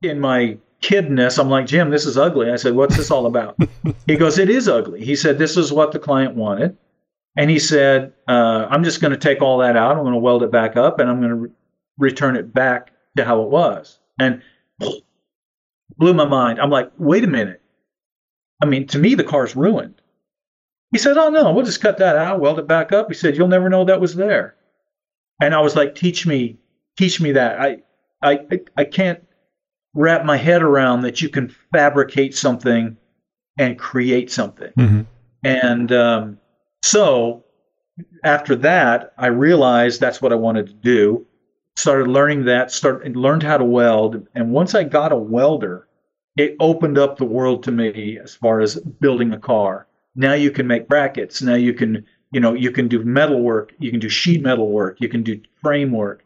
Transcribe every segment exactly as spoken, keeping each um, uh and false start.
in my kidness, I'm like, Jim, this is ugly. I said, what's this all about? He goes, it is ugly. He said, this is what the client wanted. And he said, uh, I'm just going to take all that out. I'm going to weld it back up, and I'm going to re- return it back to how it was. And blew my mind. I'm like, wait a minute. I mean, to me, the car's ruined. He said, oh, no, we'll just cut that out, weld it back up. He said, you'll never know that was there. And I was like, teach me, teach me that. I, I, I can't wrap my head around that you can fabricate something and create something. Mm-hmm. And um, so after that, I realized that's what I wanted to do. Started learning that, started learned how to weld. And once I got a welder, it opened up the world to me as far as building a car. Now you can make brackets. Now you can, you know, you can do metal work. You can do sheet metal work. You can do frame work.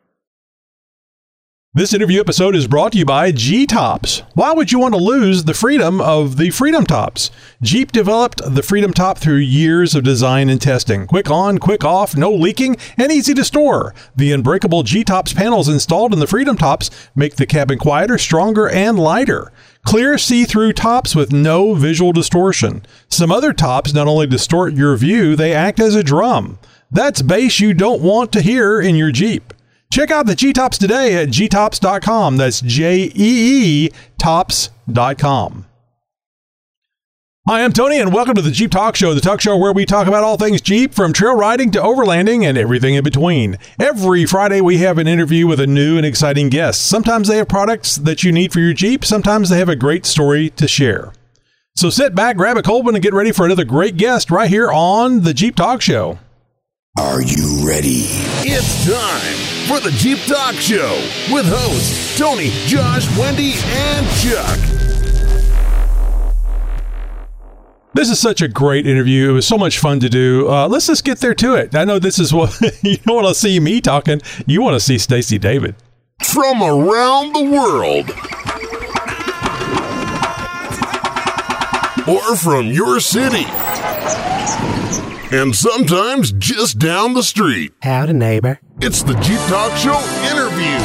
This interview episode is brought to you by G-Tops. Why would you want to lose the freedom of the Freedom Tops? Jeep developed the Freedom Top through years of design and testing. Quick on, quick off, no leaking, and easy to store. The unbreakable G-Tops panels installed in the Freedom Tops make the cabin quieter, stronger, and lighter. Clear see-through tops with no visual distortion. Some other tops not only distort your view, they act as a drum. That's bass you don't want to hear in your Jeep. Check out the G-Tops today at G tops dot com. That's J E E tops dot com. Hi, I'm Tony, and welcome to the Jeep Talk Show, the talk show where we talk about all things Jeep, from trail riding to overlanding and everything in between. Every Friday, we have an interview with a new and exciting guest. Sometimes they have products that you need for your Jeep. Sometimes they have a great story to share. So sit back, grab a cold one, and get ready for another great guest right here on the Jeep Talk Show. Are you ready? It's time for the Jeep Talk Show with hosts Tony, Josh, Wendy, and Chuck. This is such a great interview. It was so much fun to do. Uh, let's just get there to it. I know this is what you don't want to see me talking. You want to see Stacey David. From around the world. Or from your city. And sometimes just down the street. Howdy, neighbor. It's the Jeep Talk Show interview.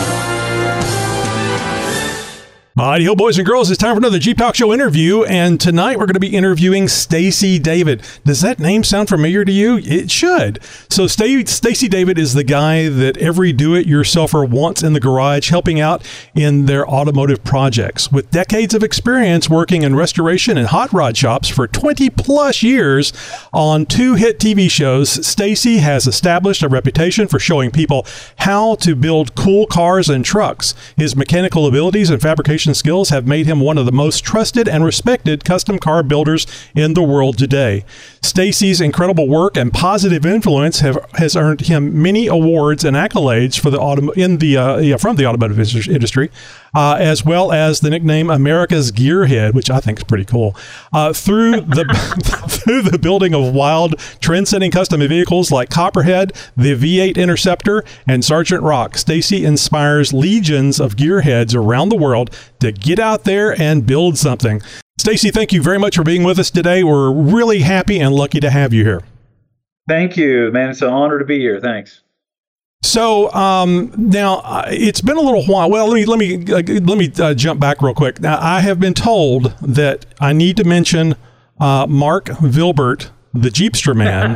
Alrighty, ho, boys and girls, it's time for another Jeep Talk Show interview, and tonight we're going to be interviewing Stacey David. Does that name sound familiar to you? It should. So Stacey David is the guy that every do-it-yourselfer wants in the garage, helping out in their automotive projects. With decades of experience working in restoration and hot rod shops for twenty plus years on two hit T V shows, Stacey has established a reputation for showing people how to build cool cars and trucks. His mechanical abilities and fabrication skills have made him one of the most trusted and respected custom car builders in the world today. Stacey's incredible work and positive influence have has earned him many awards and accolades for the autom- in the uh, yeah, from the automotive industry, uh, as well as the nickname America's Gearhead, which I think is pretty cool. Uh, through the through the building of wild, trend-setting custom vehicles like Copperhead, the V eight Interceptor, and Sergeant Rock, Stacey inspires legions of gearheads around the world to get out there and build something. Stacey, thank you very much for being with us today. We're really happy and lucky to have you here. Thank you, man. It's an honor to be here. Thanks. So um, now uh, it's been a little while. Well, let me let me uh, let me uh, jump back real quick. Now, I have been told that I need to mention uh, Mark Vilbert, the Jeepster man.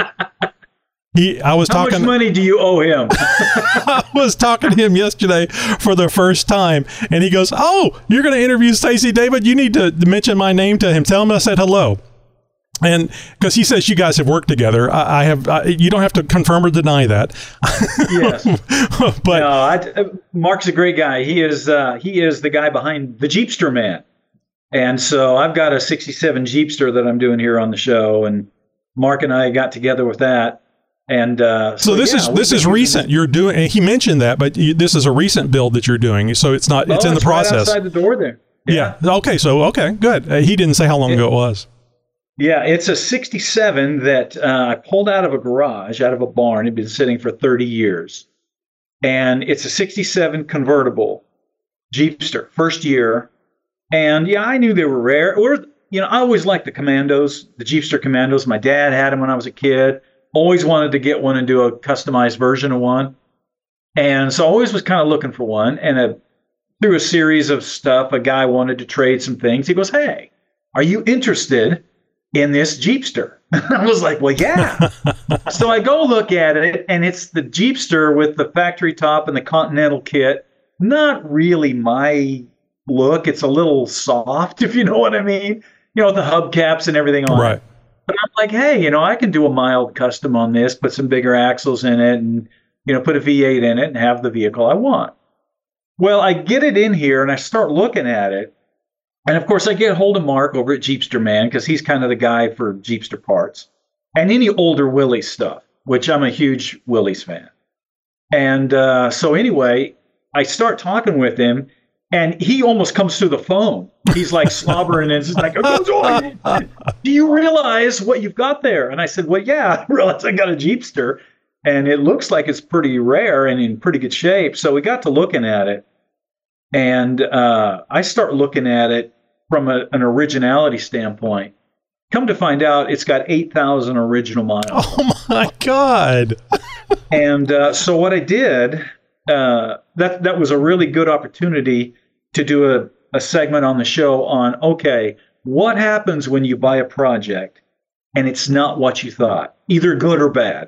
He, I was How talking. much money do you owe him? I was talking to him yesterday for the first time, and he goes, "Oh, you're going to interview Stacey David? You need to mention my name to him. Tell him I said hello." And because he says you guys have worked together, I, I have. I, you don't have to confirm or deny that. Yes, but no, I, uh, Mark's a great guy. He is. Uh, he is the guy behind the Jeepster man, and so I've got a sixty-seven Jeepster that I'm doing here on the show, and Mark and I got together with that. And uh, so, so this yeah, is this is recent. You're doing. And he mentioned that, but you, this is a recent build that you're doing. So it's not. It's oh, in the it's process. Right outside the door there. Yeah. yeah. Okay. So okay. Good. Uh, he didn't say how long it, ago it was. Yeah, it's a sixty-seven that uh, I pulled out of a garage, out of a barn. It'd been sitting for thirty years, and it's a sixty-seven convertible Jeepster, first year. And yeah, I knew they were rare. Or you know, I always liked the Commandos, the Jeepster Commandos. My dad had them when I was a kid. Always wanted to get one and do a customized version of one. And so I always was kind of looking for one. And a through a series of stuff, a guy wanted to trade some things. He goes, "Hey, are you interested in this Jeepster?" I was like, "Well, yeah." So I go look at it, and it's the Jeepster with the factory top and the Continental kit. Not really my look. It's a little soft, if you know what I mean. You know, the hubcaps and everything on Right. it. But I'm like, hey, you know, I can do a mild custom on this, put some bigger axles in it, and, you know, put a V eight in it and have the vehicle I want. Well, I get it in here, and I start looking at it. And, of course, I get hold of Mark over at Jeepster Man, because he's kind of the guy for Jeepster parts. And any older Willys stuff, which I'm a huge Willys fan. And uh, so anyway, I start talking with him, and he almost comes through the phone. He's like slobbering and just like, "Oh, do you realize what you've got there?" And I said, "Well, yeah, I realize I got a Jeepster, and it looks like it's pretty rare and in pretty good shape." So we got to looking at it, and uh, I start looking at it from a, an originality standpoint. Come to find out, it's got eight thousand original miles. Oh my God. And uh, so what I did, uh, that that was a really good opportunity to do a, a segment on the show on, okay, what happens when you buy a project and it's not what you thought, either good or bad?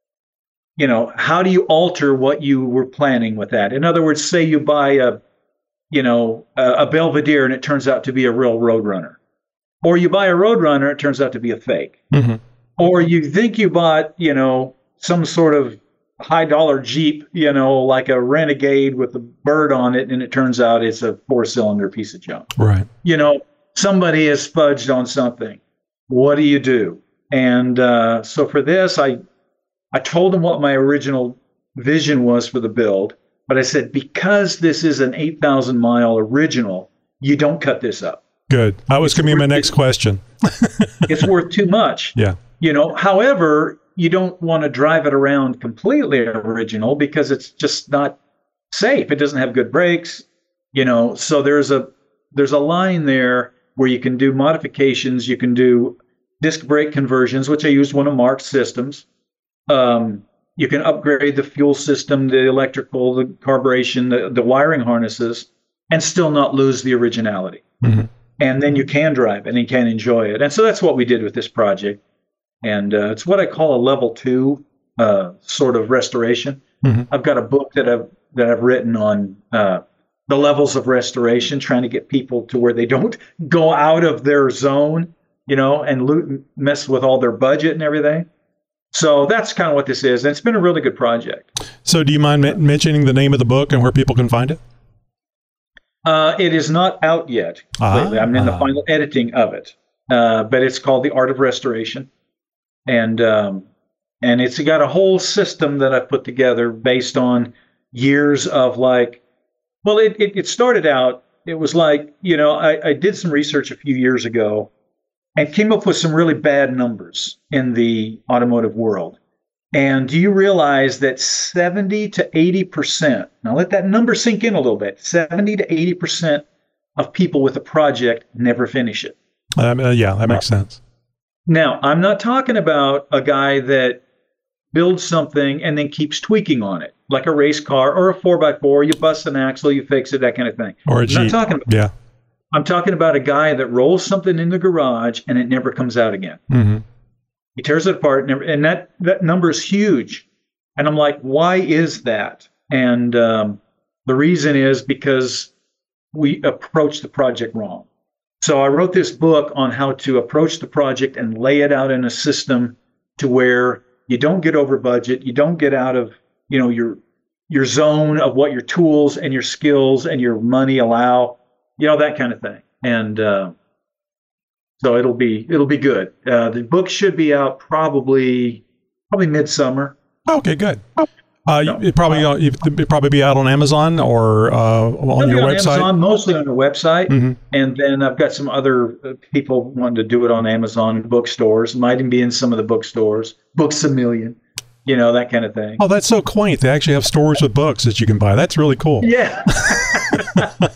You know, how do you alter what you were planning with that? In other words, say you buy a, you know, a, a Belvedere and it turns out to be a real Roadrunner. Or you buy a Roadrunner, it turns out to be a fake. Mm-hmm. Or you think you bought, you know, some sort of high dollar Jeep, you know, like a Renegade with a bird on it, and it turns out it's a four cylinder piece of junk. Right. You know, somebody has fudged on something. What do you do? And uh, so for this, I I told him what my original vision was for the build, but I said, because this is an eight thousand mile original, you don't cut this up. Good. That was going to be my next question. It's worth too much. Yeah. You know, however, you don't want to drive it around completely original because it's just not safe. It doesn't have good brakes, you know. So there's a there's a line there where you can do modifications. You can do disc brake conversions, which I used one of Mark's systems. Um, you can upgrade the fuel system, the electrical, the carburation, the, the wiring harnesses, and still not lose the originality. Mm-hmm. And then you can drive it and you can enjoy it. And so that's what we did with this project. And uh, it's what I call a level two uh, sort of restoration. Mm-hmm. I've got a book that I've that I've written on uh, the levels of restoration, trying to get people to where they don't go out of their zone, you know, and loot, mess with all their budget and everything. So that's kind of what this is. And it's been a really good project. So do you mind m- mentioning the name of the book and where people can find it? Uh, it is not out yet. Ah, I'm in the ah. final editing of it. Uh, but it's called The Art of Restoration. And um, and it's got a whole system that I put together based on years of like, well, it, it, it started out, it was like, you know, I, I did some research a few years ago and came up with some really bad numbers in the automotive world. And do you realize that seventy to eighty percent, now let that number sink in a little bit, seventy to eighty percent of people with a project never finish it? Um, uh, yeah, that makes sense. Now, I'm not talking about a guy that builds something and then keeps tweaking on it, like a race car or a four by four. You bust an axle, you fix it, that kind of thing. Or a I'm Jeep. not talking about, yeah. I'm talking about a guy that rolls something in the garage and it never comes out again. Mm-hmm. He tears it apart, and, never, and that, that number is huge. And I'm like, why is that? And um, the reason is because we approach the project wrong. So I wrote this book on how to approach the project and lay it out in a system to where you don't get over budget, you don't get out of, you know, your your zone of what your tools and your skills and your money allow, you know, that kind of thing. And uh, so it'll be it'll be good. Uh, the book should be out probably probably midsummer. Okay, good. Uh, No. it probably uh, it'd probably be out on Amazon or uh, on your on website. Amazon, mostly on the website, Mm-hmm. and then I've got some other uh, people wanting to do it on Amazon and bookstores. Might even be in some of the bookstores. Books a Million, you know, that kind of thing. Oh, that's so quaint. They actually have stores with books that you can buy. That's really cool. Yeah.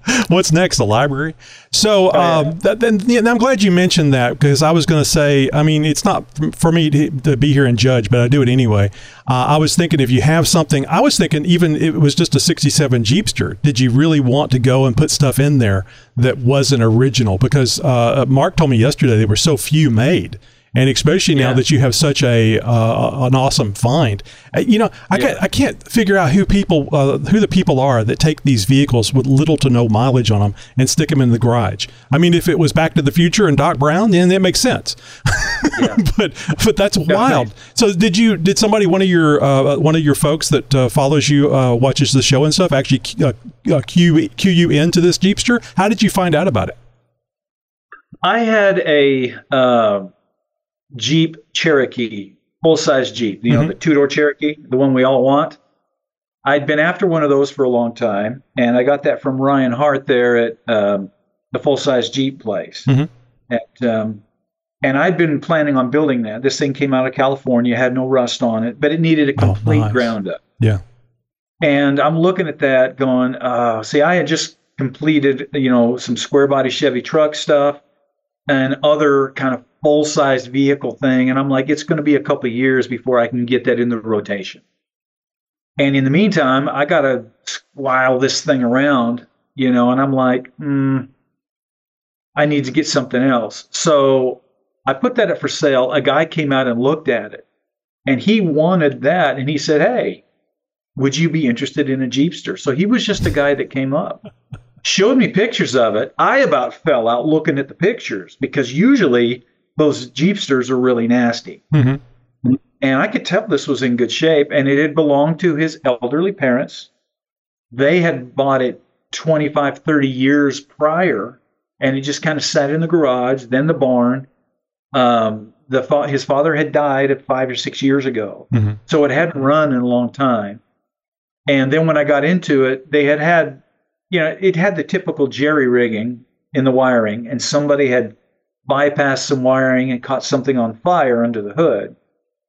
What's next? The library. So, Oh, yeah. um, that, then yeah, I'm glad you mentioned that because I was going to say, I mean, it's not f- for me to, to be here and judge, but I do it anyway. Uh, I was thinking if you have something, I was thinking even if it was just a sixty-seven Jeepster, did you really want to go and put stuff in there that wasn't original? Because uh, Mark told me yesterday there were so few made. And especially now Yeah. that you have such a uh, an awesome find, Uh, you know, I Yeah. can't I can't figure out who people uh, who the people are that take these vehicles with little to no mileage on them and stick them in the garage. I mean, if it was Back to the Future and Doc Brown, then that makes sense. Yeah. but but that's wild. right. So did you did somebody one of your uh, one of your folks that uh, follows you uh, watches the show and stuff actually uh, uh, cue cue you into this Jeepster? How did you find out about it? I had a uh, Jeep Cherokee, full-size Jeep, you know, Mhm. the two-door Cherokee, the one we all want. I'd been after one of those for a long time, and I got that from Ryan Hart there at um, the full-size Jeep place. Mhm. At, um, and I'd been planning on building that. This thing came out of California, had no rust on it, but it needed a Oh, complete nice. ground up. Yeah. And I'm looking at that going, uh, see, I had just completed, you know, some square body Chevy truck stuff and other kind of full-sized vehicle thing. And I'm like, it's going to be a couple of years before I can get that in the rotation. And in the meantime, I got to while this thing around, you know, and I'm like, hmm, I need to get something else. So I put that up for sale. A guy came out and looked at it, and he wanted that. And he said, hey, would you be interested in a Jeepster? So he was just a guy that came up, showed me pictures of it. I about fell out looking at the pictures because usually those Jeepsters are really nasty. Mhm. And I could tell this was in good shape, and it had belonged to his elderly parents. They had bought it twenty-five, thirty years prior, and it just kind of sat in the garage, then the barn. Um, the fa- his father had died at five or six years ago, Mhm. so it hadn't run in a long time. And then when I got into it, they had had, you know, it had the typical jerry rigging in the wiring, and somebody had bypassed some wiring and caught something on fire under the hood.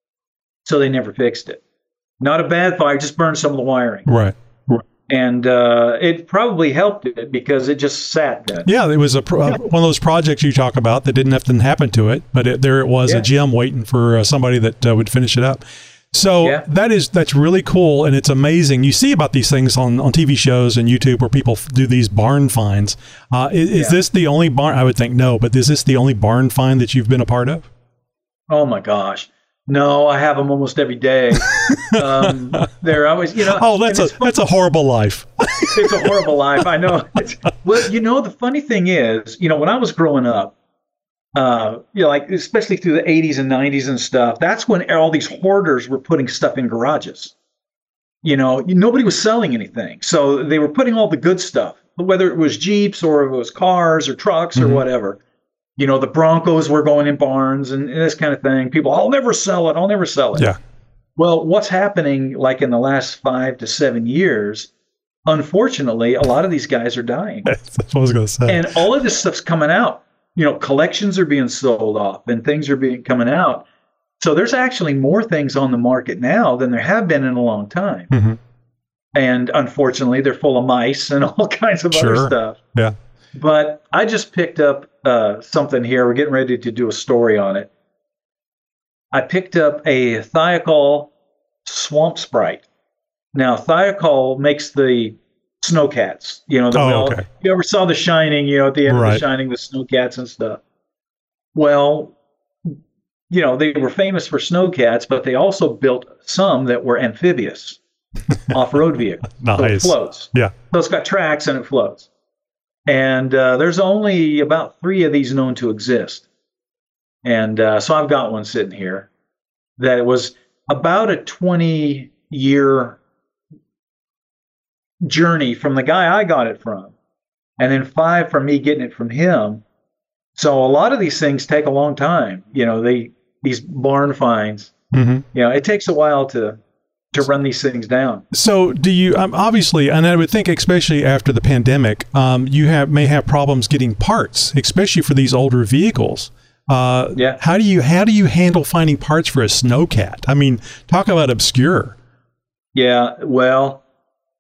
So they never fixed it. Not a bad fire, just burned some of the wiring. Right. And uh, it probably helped it because it just sat there. Yeah, it was a pro- one of those projects you talk about that didn't have to happen to it, but it, there it was, Yeah. a gem waiting for uh, somebody that uh, would finish it up. So Yeah. that is that's really cool, and it's amazing. You see about these things on, on T V shows and YouTube where people f- do these barn finds. Uh, is is Yeah. this the only barn? I would think no, but is this the only barn find that you've been a part of? Oh my gosh. No, I have them almost every day. um, they're always, you know. Oh, that's and a it's that's a horrible life. it's a horrible life. I know. It's, well, you know, the funny thing is, you know, when I was growing up, uh, you know, like especially through the eighties and nineties and stuff, that's when all these hoarders were putting stuff in garages. You know, nobody was selling anything, so they were putting all the good stuff, whether it was Jeeps or it was cars or trucks or Mhm. whatever. You know, the Broncos were going in barns and, and this kind of thing. People, I'll never sell it. I'll never sell it. Yeah. Well, what's happening like in the last five to seven years, unfortunately, a lot of these guys are dying. That's what I was going to say. And all of this stuff's coming out. You know, collections are being sold off and things are being coming out. So there's actually more things on the market now than there have been in a long time. Mhm. And unfortunately, they're full of mice and all kinds of Sure. other stuff. Yeah. But I just picked up uh, something here. We're getting ready to do a story on it. I picked up a Thiokol Swamp Sprite. Now, Thiokol makes the snowcats. You know, the Oh, well, okay. you ever saw The Shining? You know, at the end of Right. The Shining, the snowcats and stuff. Well, you know, they were famous for snowcats, but they also built some that were amphibious, off-road vehicles. So it Nice. floats. Yeah. So it's got tracks and it floats. And uh, there's only about three of these known to exist. And uh, so I've got one sitting here that it was about a twenty year journey from the guy I got it from, and then five from me getting it from him. So a lot of these things take a long time. You know, they these barn finds. Mhm. You know, it takes a while to to run these things down. So, do you um, obviously, and I would think, especially after the pandemic, um, you have may have problems getting parts, especially for these older vehicles. Uh, Yeah. How do you how do you handle finding parts for a snowcat? I mean, talk about obscure. Yeah, well,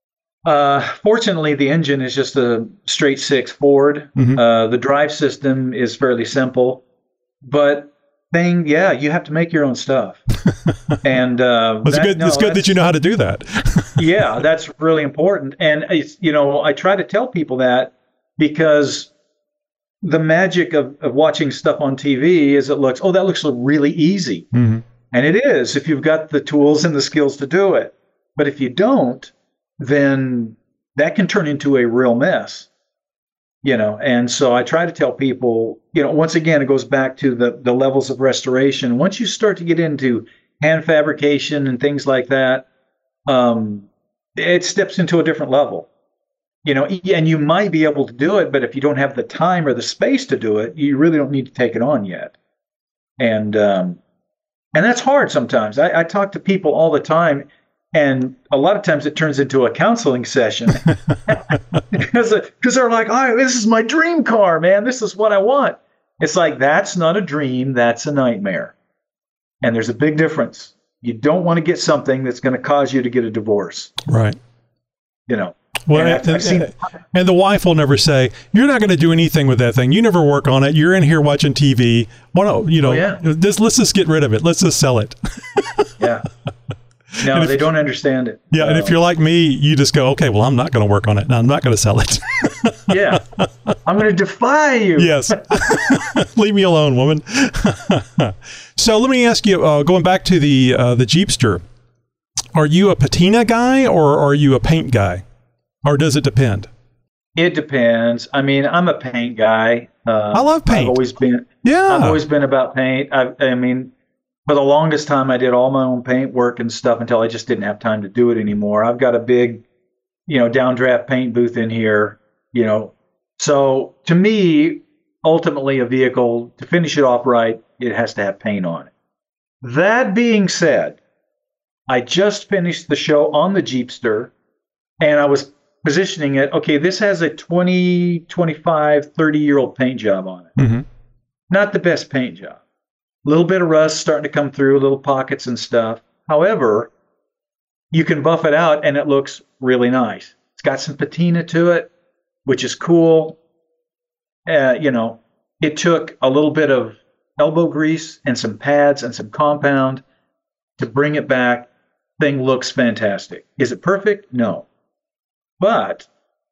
Uh, fortunately, the engine is just a straight six Ford. Mhm. Uh, the drive system is fairly simple, but thing, yeah, you have to make your own stuff. And uh, Well, it's that- good. no, it's good that that's- you know how to do that. yeah, that's really important. And it's, you know, I try to tell people that because the magic of, of watching stuff on T V is it looks, oh, that looks really easy. Mhm. And it is if you've got the tools and the skills to do it. But if you don't, then that can turn into a real mess. You know, and so I try to tell people, you know, once again, it goes back to the, the levels of restoration. Once you start to get into hand fabrication and things like that, um, it steps into a different level. You know, and you might be able to do it, but if you don't have the time or the space to do it, you really don't need to take it on yet. And um, and that's hard sometimes. I, I talk to people all the time, and a lot of times it turns into a counseling session because because they're like, "Oh, this is my dream car, man. This is what I want." It's like, that's not a dream. That's a nightmare. And there's a big difference. You don't want to get something that's going to cause you to get a divorce. Right. You know. Well, And and, I've- I've seen- and- and the wife will never say, "You're not going to do anything with that thing. You never work on it. You're in here watching T V. Why don't you know? Oh, yeah. Just, let's just get rid of it. Let's just sell it." Yeah. No, And if- they don't understand it. Yeah, and if Uh, you're like me, you just go, "Okay, well, I'm not going to work on it. No, I'm not going to sell it." yeah, I'm going to defy you. Yes. Leave me alone, woman. So let me ask you, uh, going back to the uh, the Jeepster, are you a patina guy or are you a paint guy? Or does it depend? It depends. I mean, I'm a paint guy. Uh, I love paint. I've always been. Yeah. I've always been about paint. I, I mean, for the longest time, I did all my own paint work and stuff until I just didn't have time to do it anymore. I've got a big, you know, downdraft paint booth in here. You know, so to me, ultimately, a vehicle to finish it off right, it has to have paint on it. That being said, I just finished the show on the Jeepster, and I was positioning it. Okay, this has a twenty, twenty-five, thirty year old paint job on it. Mhm. Not the best paint job. A little bit of rust starting to come through, little pockets and stuff. However, you can buff it out and it looks really nice. It's got some patina to it, which is cool. Uh, you know, it took a little bit of elbow grease and some pads and some compound to bring it back. Thing looks fantastic. Is it perfect? No. But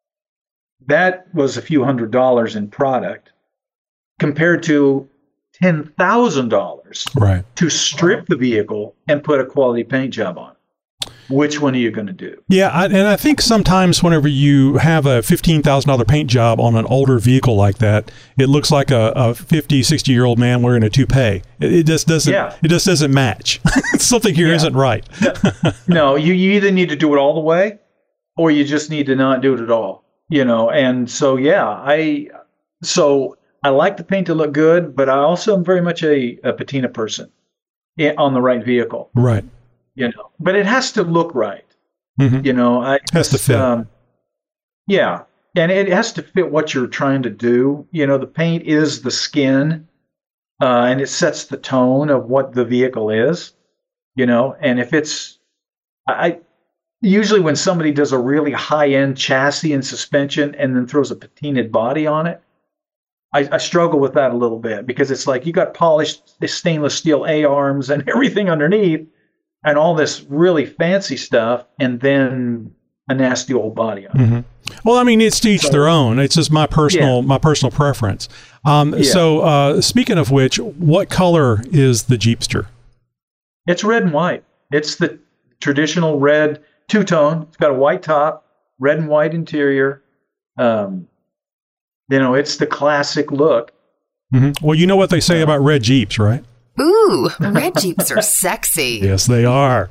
that was a few hundred dollars in product compared to ten thousand dollars Right. to strip the vehicle and put a quality paint job on it. Which one are you going to do? Yeah, I, and I think sometimes whenever you have a fifteen thousand dollars paint job on an older vehicle like that, it looks like a, a fifty, sixty-year-old man wearing a toupee. It, it just doesn't Yeah. it just doesn't match. Something here Yeah. not right. No, you, you either need to do it all the way or you just need to not do it at all. You know, and so yeah, I so I like the paint to look good, but I also am very much a, a patina person i- on the right vehicle. Right. You know, but it has to look right. Mhm. You know, I Has to fit. Um, yeah, and it has to fit what you're trying to do. You know, the paint is the skin, uh, and it sets the tone of what the vehicle is. You know, and if it's, I usually when somebody does a really high end chassis and suspension and then throws a patinaed body on it, I, I struggle with that a little bit because it's like you got polished stainless steel A arms and everything underneath, and all this really fancy stuff, and then a nasty old body on it. Mhm. Well, I mean, it's to each So- their own. It's just my personal Yeah. my personal preference. Um, Yeah. So, uh, speaking of which, what color is the Jeepster? It's red and white. It's the traditional red two-tone. It's got a white top, red and white interior. Um, you know, it's the classic look. hmm Well, you know what they say about red Jeeps, right? Ooh, red Jeeps are sexy. Yes, they are.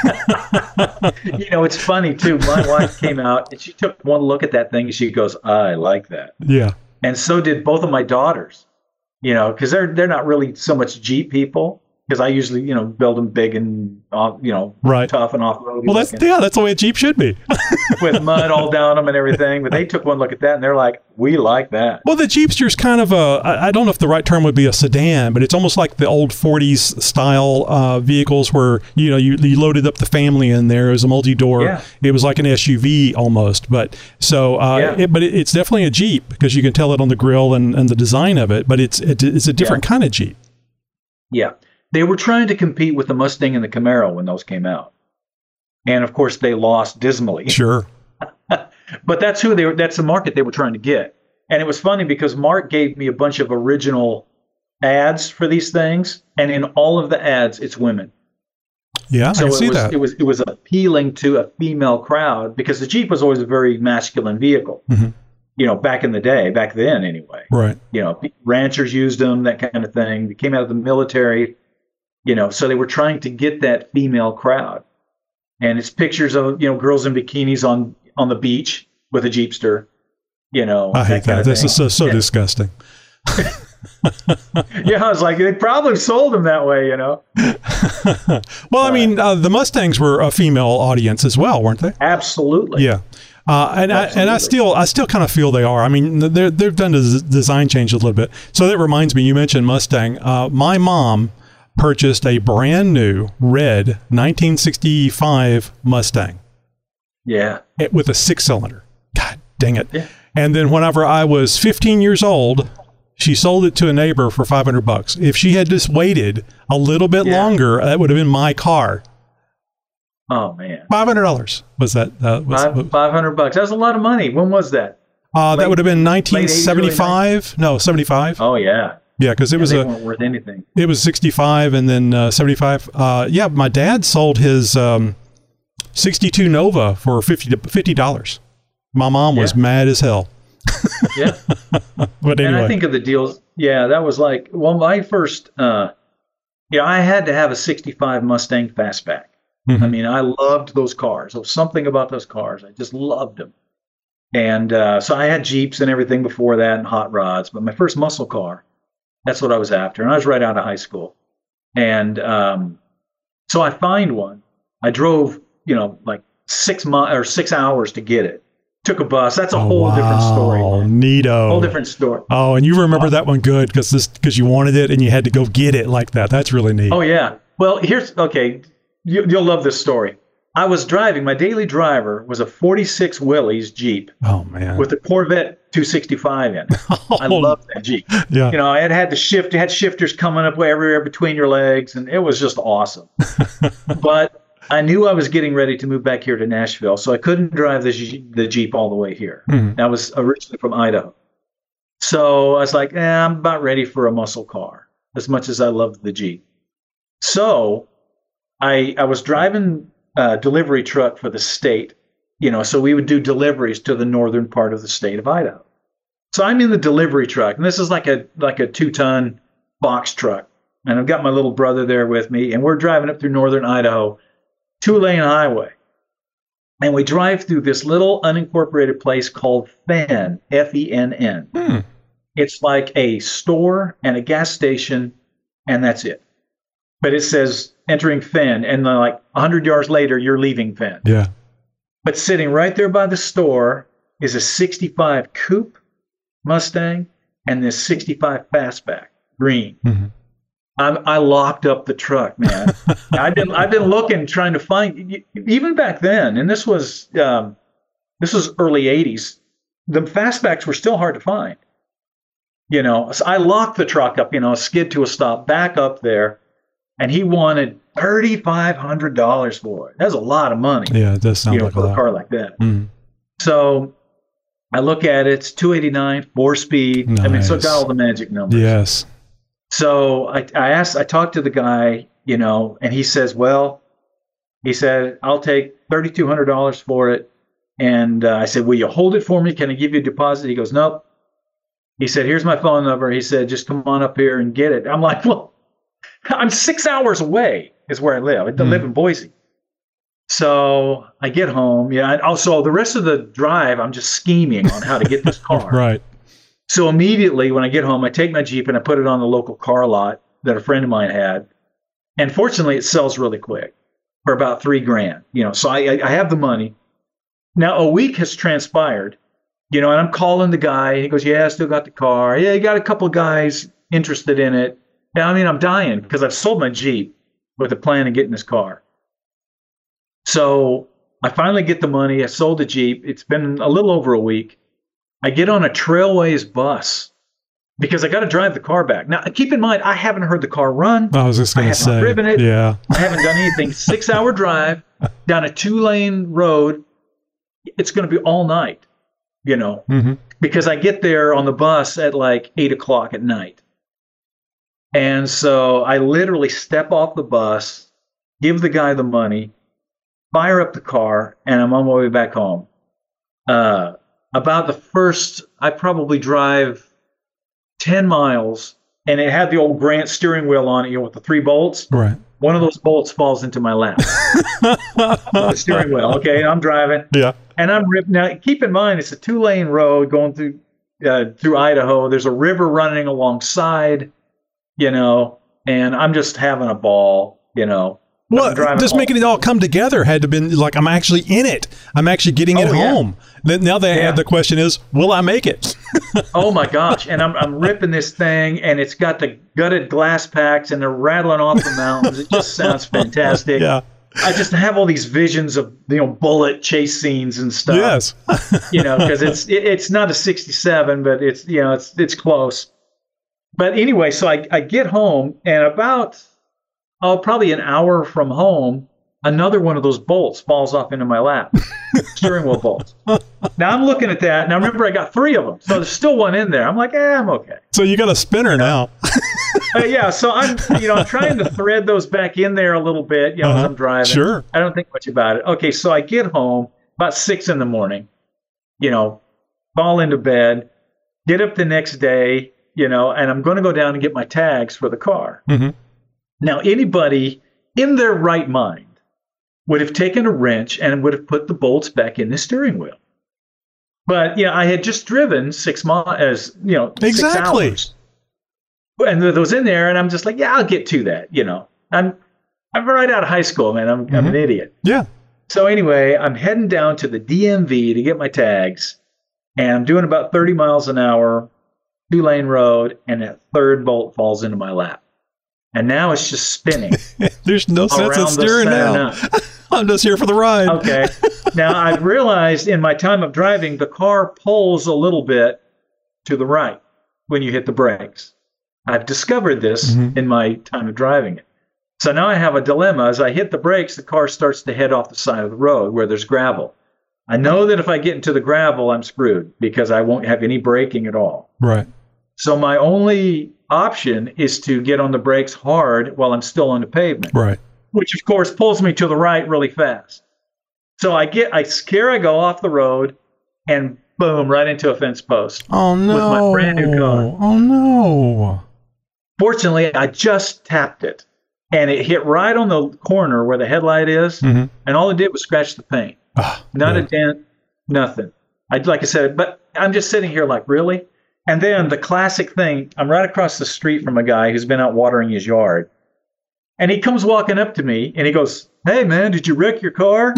You know, it's funny too. My wife came out and she took one look at that thing and she goes, "I like that." Yeah. And so did both of my daughters. You know, because they're they're not really so much Jeep people. because I usually, you know, build them big and, uh, you know, right. tough and off-road. Well, that's, yeah, that's the way a Jeep should be. With mud all down them and everything. But they took one look at that and they're like, we like that. Well, the Jeepster's kind of a, I I don't know if the right term would be a sedan, but it's almost like the old forties style uh, vehicles where, you know, you, you loaded up the family in there. It was a multi-door. Yeah. It was like an S U V almost. But so, uh, Yeah. it, but it, it's definitely a Jeep because you can tell it on the grill and, and the design of it. But it's it, it's a different Yeah. kind of Jeep. Yeah. They were trying to compete with the Mustang and the Camaro when those came out. And of course, they lost dismally. Sure. But that's who they were, that's the market they were trying to get. And it was funny because Mark gave me a bunch of original ads for these things, and in all of the ads, it's women. Yeah, So I can it see was that. it was it was appealing to a female crowd because the Jeep was always a very masculine vehicle. Mhm. You know, back in the day, back then anyway. Right. You know, ranchers used them, that kind of thing. They came out of the military. You know, so they were trying to get that female crowd. And it's pictures of, you know, girls in bikinis on on the beach with a Jeepster. You know, I hate kind that. of This thing. is so, so Yeah. disgusting. Yeah, I was like, they probably sold them that way, you know. Well, I mean, uh, the Mustangs were a female audience as well, weren't they? Absolutely. Yeah. Uh, and I, and I Absolutely. still I still kind of feel they are. I mean, they're, they've done the z- design change a little bit. So that reminds me, you mentioned Mustang. Uh, my mom purchased a brand new red nineteen sixty-five Mustang Yeah. it- with a six cylinder. God dang it. Yeah. And then whenever I was fifteen years old, she sold it to a neighbor for five hundred bucks. If she had just waited a little bit Yeah. longer, that would have been my car. Oh man. five hundred dollars was that? Uh, was, Five five hundred bucks. That's a lot of money. When was that? uh, that late- would have been late nineteen seventy-five. No, seventy-five. Oh yeah. Yeah, because it Yeah, was they a weren't worth anything. it was sixty-five and then uh, seventy-five. Uh, yeah, my dad sold his um, sixty-two Nova for fifty dollars. My mom was Yeah. mad as hell. Yeah. But And anyway, I think of the deals. Yeah, that was like, well, my first, uh, yeah, I had to have a sixty-five Mustang Fastback. Mhm. I mean, I loved those cars. There was something about those cars. I just loved them. And uh, so I had Jeeps and everything before that and hot rods. But my first muscle car, that's what I was after. And I was right out of high school. And um, so I find one. I drove, you know, like six mi- or six hours to get it. Took a bus. That's a Oh, whole different story. wow, neato. Whole different story. Oh, and you remember that one good because this because you wanted it and you had to go get it like that. That's really neat. Oh yeah. Well, here's okay. You, you'll love this story. I was driving. My daily driver was a forty-six Willys Jeep Oh, man. with a Corvette two sixty-five in it. I loved that Jeep. Yeah. You know, I had had the shift. It had shifters coming up everywhere between your legs, and it was just awesome. But I knew I was getting ready to move back here to Nashville, so I couldn't drive the Jeep, the Jeep all the way here. Mhm. I was originally from Idaho. So I was like, eh, I'm about ready for a muscle car, as much as I loved the Jeep. So I I was driving a delivery truck for the state, you know, so we would do deliveries to the northern part of the state of Idaho. So I'm in the delivery truck, and this is like a like a two-ton box truck. And I've got my little brother there with me, and we're driving up through northern Idaho, two-lane highway. And we drive through this little unincorporated place called Fenn, F E N N. Hmm. It's like a store and a gas station, and that's it. But it says entering Fenn, and then like one hundred yards later, you're leaving Fenn. Yeah. But sitting right there by the store is a sixty-five Coupe Mustang and this sixty-five Fastback, green. Mm-hmm. I'm, I locked up the truck, man. I've been I've been looking, trying to find, even back then, and this was um, this was early eighties. The Fastbacks were still hard to find. You know, so I locked the truck up, you know, skid to a stop, back up there, and he wanted thirty-five hundred dollars for it. That's a lot of money, Yeah, it does sound you know, like a for a lot. car like that. Mhm. So I look at it, it's two eighty-nine, four speed. I mean, so it got Nice. all the magic numbers. Yes. So I, I asked, I talked to the guy, you know, and he says, well, he said, I'll take thirty-two hundred dollars for it. And uh, I said, will you hold it for me? Can I give you a deposit? He goes, nope. He said, here's my phone number. He said, just come on up here and get it. I'm like, well, I'm six hours away is where I live. I Mm. live in Boise. So I get home. Yeah. And also the rest of the drive, I'm just scheming on how to get this car. Right. So immediately when I get home, I take my Jeep and I put it on the local car lot that a friend of mine had. And fortunately, it sells really quick for about three grand. You know, so I, I have the money. Now, a week has transpired, you know, and I'm calling the guy. He goes, yeah, I still got the car. Yeah, you got a couple of guys interested in it. Yeah, I mean, I'm dying because I've sold my Jeep with a plan of getting this car. So I finally get the money. I sold the Jeep. It's been a little over a week. I get on a Trailways bus because I got to drive the car back. Now, keep in mind, I haven't heard the car run. I was just going to say. I haven't driven it. Yeah. I haven't done anything. Six-hour drive down a two-lane road. It's going to be all night, you know, mm-hmm. because I get there on the bus at like eight o'clock at night. And so I literally step off the bus, give the guy the money, fire up the car, and I'm on my way back home. Uh, about the first, I probably drive ten miles, and it had the old Grant steering wheel on it, you know, with the three bolts. Right. One of those bolts falls into my lap. The steering wheel. Okay, I'm driving. Yeah. And I'm ripping. Now, keep in mind, it's a two-lane road going through uh, through Idaho. There's a river running alongside, you know, and I'm just having a ball, you know. Well, just home. making it all come together had to been like, I'm actually in it. I'm actually getting it oh, yeah. home. Then now they yeah. have the question is, will I make it? Oh my gosh. And I'm I'm ripping this thing, and it's got the gutted glass packs, and they're rattling off the mountains. It just sounds fantastic. Yeah. I just have all these visions of, you know, bullet chase scenes and stuff. Yes. You know, because it's it, it's not a sixty-seven, but it's, you know, it's it's close. But anyway, so I, I get home, and about oh probably an hour from home, another one of those bolts falls off into my lap. Steering wheel bolts. Now I'm looking at that. Now remember, I got three of them, so there's still one in there. I'm like, eh, I'm okay. So you got a spinner now. uh, yeah, so I'm, you know, I'm trying to thread those back in there a little bit, you know, uh-huh. as I'm driving. Sure. I don't think much about it. Okay, so I get home about six in the morning, you know, fall into bed, get up the next day, you know, and I'm going to go down and get my tags for the car. Mm-hmm. Now, anybody in their right mind would have taken a wrench and would have put the bolts back in the steering wheel. But, you know, I had just driven six miles, as you know, exactly. six hours. And there was in there, and I'm just like, yeah, I'll get to that. You know, I'm I'm right out of high school, man. I'm mm-hmm. I'm an idiot. Yeah. So anyway, I'm heading down to the D M V to get my tags, and I'm doing about thirty miles an hour, two lane road, and that third bolt falls into my lap. And now it's just spinning. There's no sense in steering now. I'm just here for the ride. Okay. Now, I've realized in my time of driving, the car pulls a little bit to the right when you hit the brakes. I've discovered this mm-hmm. in my time of driving it. So now I have a dilemma. As I hit the brakes, the car starts to head off the side of the road where there's gravel. I know that if I get into the gravel, I'm screwed because I won't have any braking at all. Right. So my only option is to get on the brakes hard while I'm still on the pavement. Right. Which, of course, pulls me to the right really fast. So I get, I scare, I go off the road, and boom, right into a fence post. Oh, no. With my brand new car. Oh, no. Fortunately, I just tapped it, and it hit right on the corner where the headlight is, mm-hmm. and all it did was scratch the paint. Oh, Not yeah. a dent, nothing. I, like I said, but I'm just sitting here like, really? And then the classic thing, I'm right across the street from a guy who's been out watering his yard. And he comes walking up to me, and he goes, hey, man, did you wreck your car?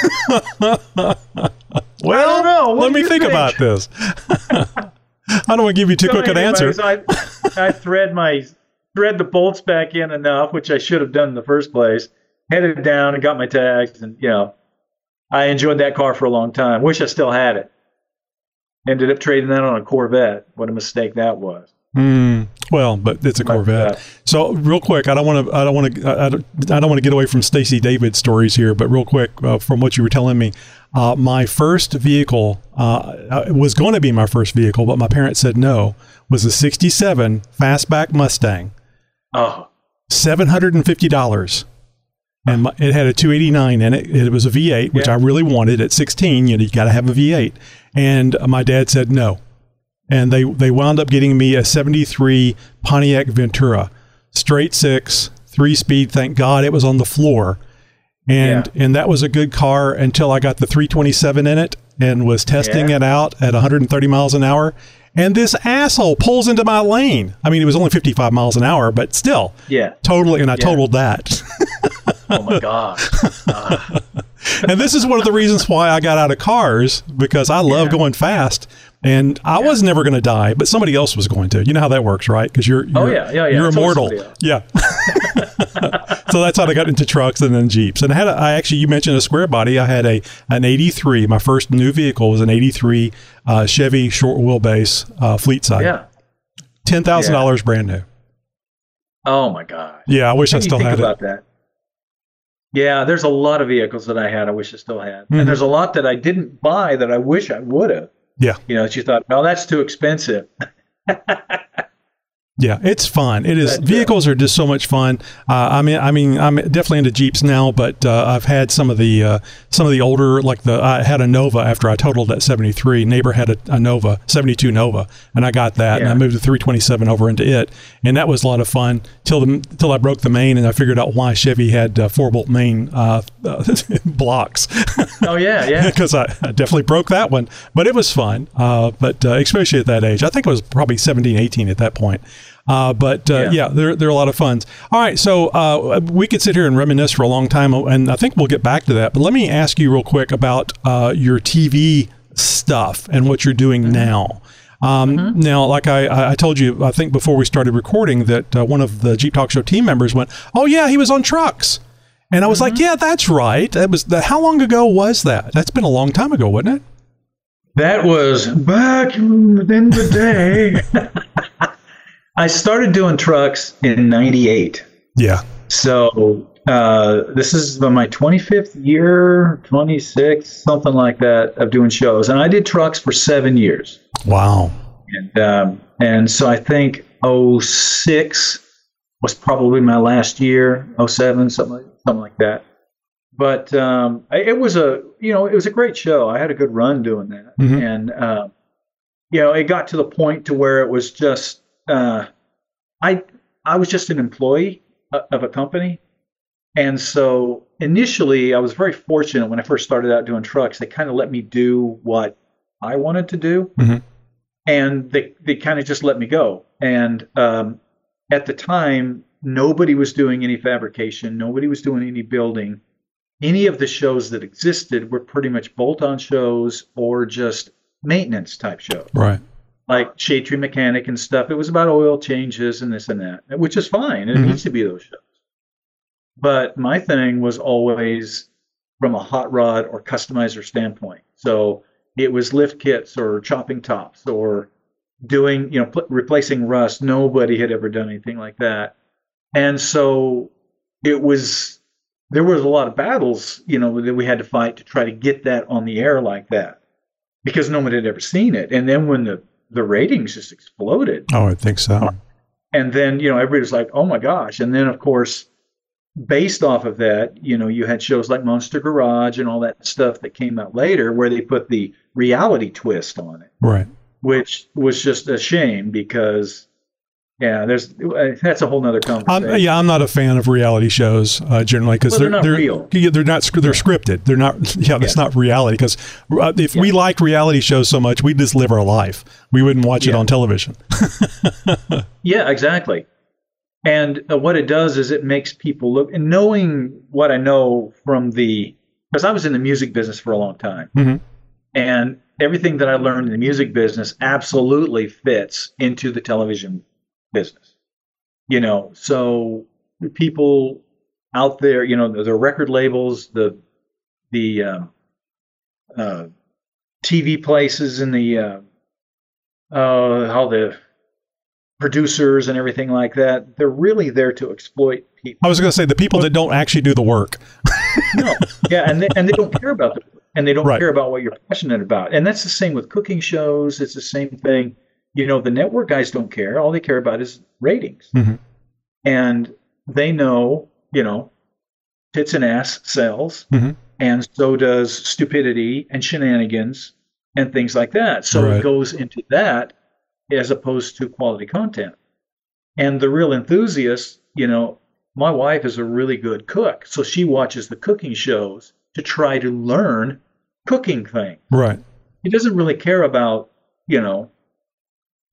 Well, know. let me think, think about this. I don't want to give you too so quick an answer. I, I thread my thread the bolts back in enough, which I should have done in the first place. Headed down and got my tags, and you know, I enjoyed that car for a long time. Wish I still had it. Ended up trading that on a Corvette. What a mistake that was. Mm, well, but it's a Corvette. But, uh, so real quick, I don't want to, I don't want to, I don't, I don't want to get away from Stacey David stories here, but real quick, uh, from what you were telling me, uh, my first vehicle, uh, was going to be my first vehicle, but my parents said no, was a sixty-seven fastback Mustang. Oh, seven hundred fifty dollars. And my, it had a two eighty-nine in it. It was a V eight, which yeah. I really wanted at sixteen. You know, you got to have a V eight. And my dad said no. And they, they wound up getting me a seventy-three Pontiac Ventura, straight six, three speed. Thank God it was on the floor. And yeah. and that was a good car until I got the three twenty-seven in it and was testing yeah. it out at one hundred thirty miles an hour. and this asshole pulls into my lane. I mean, it was only fifty-five miles an hour, but still, Yeah. totally. And I Yeah. totaled that. Oh my gosh. Uh, And this is one of the reasons why I got out of cars, because I love Yeah. going fast. And I was never going to die, but somebody else was going to. You know how that works, right? Because you're, you're Oh, yeah, yeah, yeah. you're It's always immortal. somebody else. Yeah. So that's how I got into trucks and then Jeeps. And I had a, I actually, you mentioned a square body. I had a an eighty-three. My first new vehicle was an eighty-three uh, Chevy short wheelbase uh, fleet side. yeah. ten thousand dollars brand new. Oh my God. Yeah, I wish How I do you still think had about it. that? Yeah, there's a lot of vehicles that I had I wish I still had. Mhm. And there's a lot that I didn't buy that I wish I would have. Yeah. You know, that you thought, no, that's too expensive. Yeah, it's fun. It is. But, uh, Vehicles are just so much fun. Uh, I mean, I mean, I'm definitely into Jeeps now, but uh, I've had some of the uh, some of the older, like the I had a Nova after I totaled at seventy-three. Neighbor had a, a Nova, seventy-two Nova, and I got that, and I Yeah. moved the three twenty-seven over into it, and that was a lot of fun till the till I broke the main, and I figured out why Chevy had uh, four bolt main uh, uh, blocks. Oh yeah, yeah. Because I, I definitely broke that one, but it was fun. Uh, but uh, especially at that age, I think I was probably seventeen, eighteen at that point. Uh, but uh, yeah, Yeah. they're they're a lot of fun. All right, so uh, we could sit here and reminisce for a long time, and I think we'll get back to that. But let me ask you real quick about uh, your T V stuff and what you're doing Mm-hmm. now. Um, Now, like I, I told you, I think before we started recording, that uh, one of the Jeep Talk Show team members went, "Oh yeah, he was on trucks," and I was Mm-hmm. like, "Yeah, that's right." That was the, how long ago was that? That's been a long time ago, wasn't it? That was back in the day. I started doing trucks in ninety-eight. Yeah. So uh, this is my twenty-fifth year, twenty-sixth, something like that, of doing shows. And I did trucks for seven years. Wow. And um, and so I think oh six was probably my last year, oh seven, something like, something like that. But um, I- it was a, you know, it was a great show. I had a good run doing that. Mhm. And, uh, you know, it got to the point to where it was just, uh, I I was just an employee o- of a company. And so initially I was very fortunate when I first started out doing trucks. They kind of let me do what I wanted to do. Mhm. And they, they kind of just let me go. And um, at the time, nobody was doing any fabrication. Nobody was doing any building. Any of the shows that existed were pretty much bolt-on shows or just maintenance type shows, Right. like Shade Tree Mechanic and stuff. It was about oil changes and this and that, which is fine. It Mhm. needs to be those shows. But my thing was always from a hot rod or customizer standpoint. So it was lift kits or chopping tops or doing, you know, pl- replacing rust. Nobody had ever done anything like that. And so it was, there was a lot of battles, you know, that we had to fight to try to get that on the air like that because no one had ever seen it. And then when the, the ratings just exploded, Oh, I think so. and then, you know, everybody was like, oh my gosh. And then, of course, based off of that, you know, you had shows like Monster Garage and all that stuff that came out later where they put the reality twist on it, Right. which was just a shame because, yeah, there's that's a whole nother conversation. I'm, yeah, I'm not a fan of reality shows uh, generally because Well, they're they're not they're real. yeah, they're not sc- they're scripted. They're not. Yeah, that's Yeah. not reality. Because uh, if we Yeah. like reality shows so much, we just live our life. We wouldn't watch it Yeah. on television. Yeah, exactly. And uh, what it does is it makes people look, and knowing what I know from the, because I was in the music business for a long time, Mhm. and everything that I learned in the music business absolutely fits into the television business. You know, so the people out there, you know, the, the record labels, the the um, uh, T V places, and the uh, uh, how the producers and everything like that, they're really there to exploit people. I was going to say the people that don't actually do the work. No, yeah, and they, and they don't care about the and they don't Right. care about what you're passionate about. And that's the same with cooking shows. It's the same thing. You know, the network guys don't care. All they care about is ratings. Mhm. And they know, you know, tits and ass sells, Mhm. and so does stupidity and shenanigans and things like that. So Right. it goes into that as opposed to quality content. And the real enthusiasts, you know, my wife is a really good cook, so she watches the cooking shows to try to learn cooking things. Right. He doesn't really care about, you know,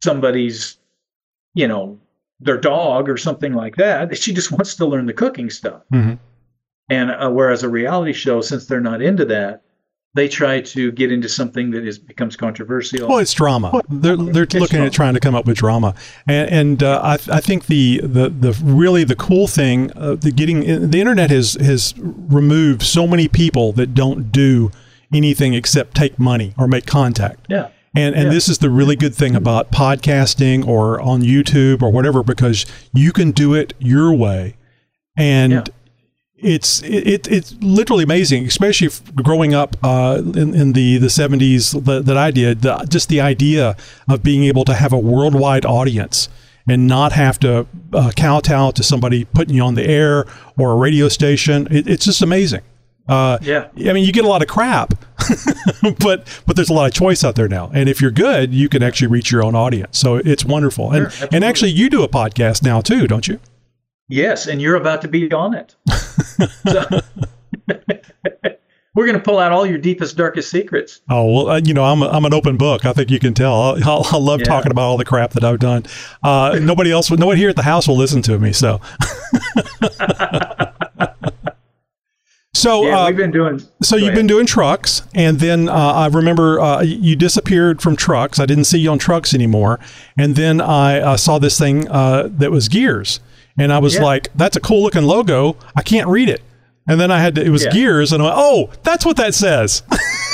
somebody's, you know, their dog or something like that. She just wants to learn the cooking stuff. Mm-hmm. And uh, whereas a reality show, since they're not into that, they try to get into something that is becomes controversial. Well, it's drama. They're they're It's looking drama. at trying to come up with drama, and, and uh, I I think the, the, the really the cool thing, uh, the getting the internet has has removed so many people that don't do anything except take money or make contact. Yeah. And and Yeah. this is the really good thing about podcasting or on YouTube or whatever, because you can do it your way, and Yeah. it's it, it's literally amazing, especially if growing up uh, in, in the the seventies that, that I did. The, just the idea of being able to have a worldwide audience and not have to uh, kowtow to somebody putting you on the air or a radio station. It, it's just amazing. Uh, Yeah. I mean, you get a lot of crap, but but there's a lot of choice out there now. And if you're good, you can actually reach your own audience. So it's wonderful. Sure, and absolutely. and actually, you do a podcast now too, don't you? Yes, and you're about to be on it. So, we're going to pull out all your deepest, darkest secrets. Oh, well, uh, you know, I'm a, I'm an open book. I think you can tell. I, I, I love Yeah. talking about all the crap that I've done. Uh, nobody else, nobody here at the house will listen to me. So, so, Yeah, uh, we've been doing. so go you've ahead. been doing trucks, and then uh, I remember uh, you disappeared from trucks. I didn't see you on trucks anymore, and then I uh, saw this thing uh, that was gears, and I was Yeah. like, "That's a cool looking logo. I can't read it." And then I had to. It was Yeah. gears, and I went, "Oh, that's what that says."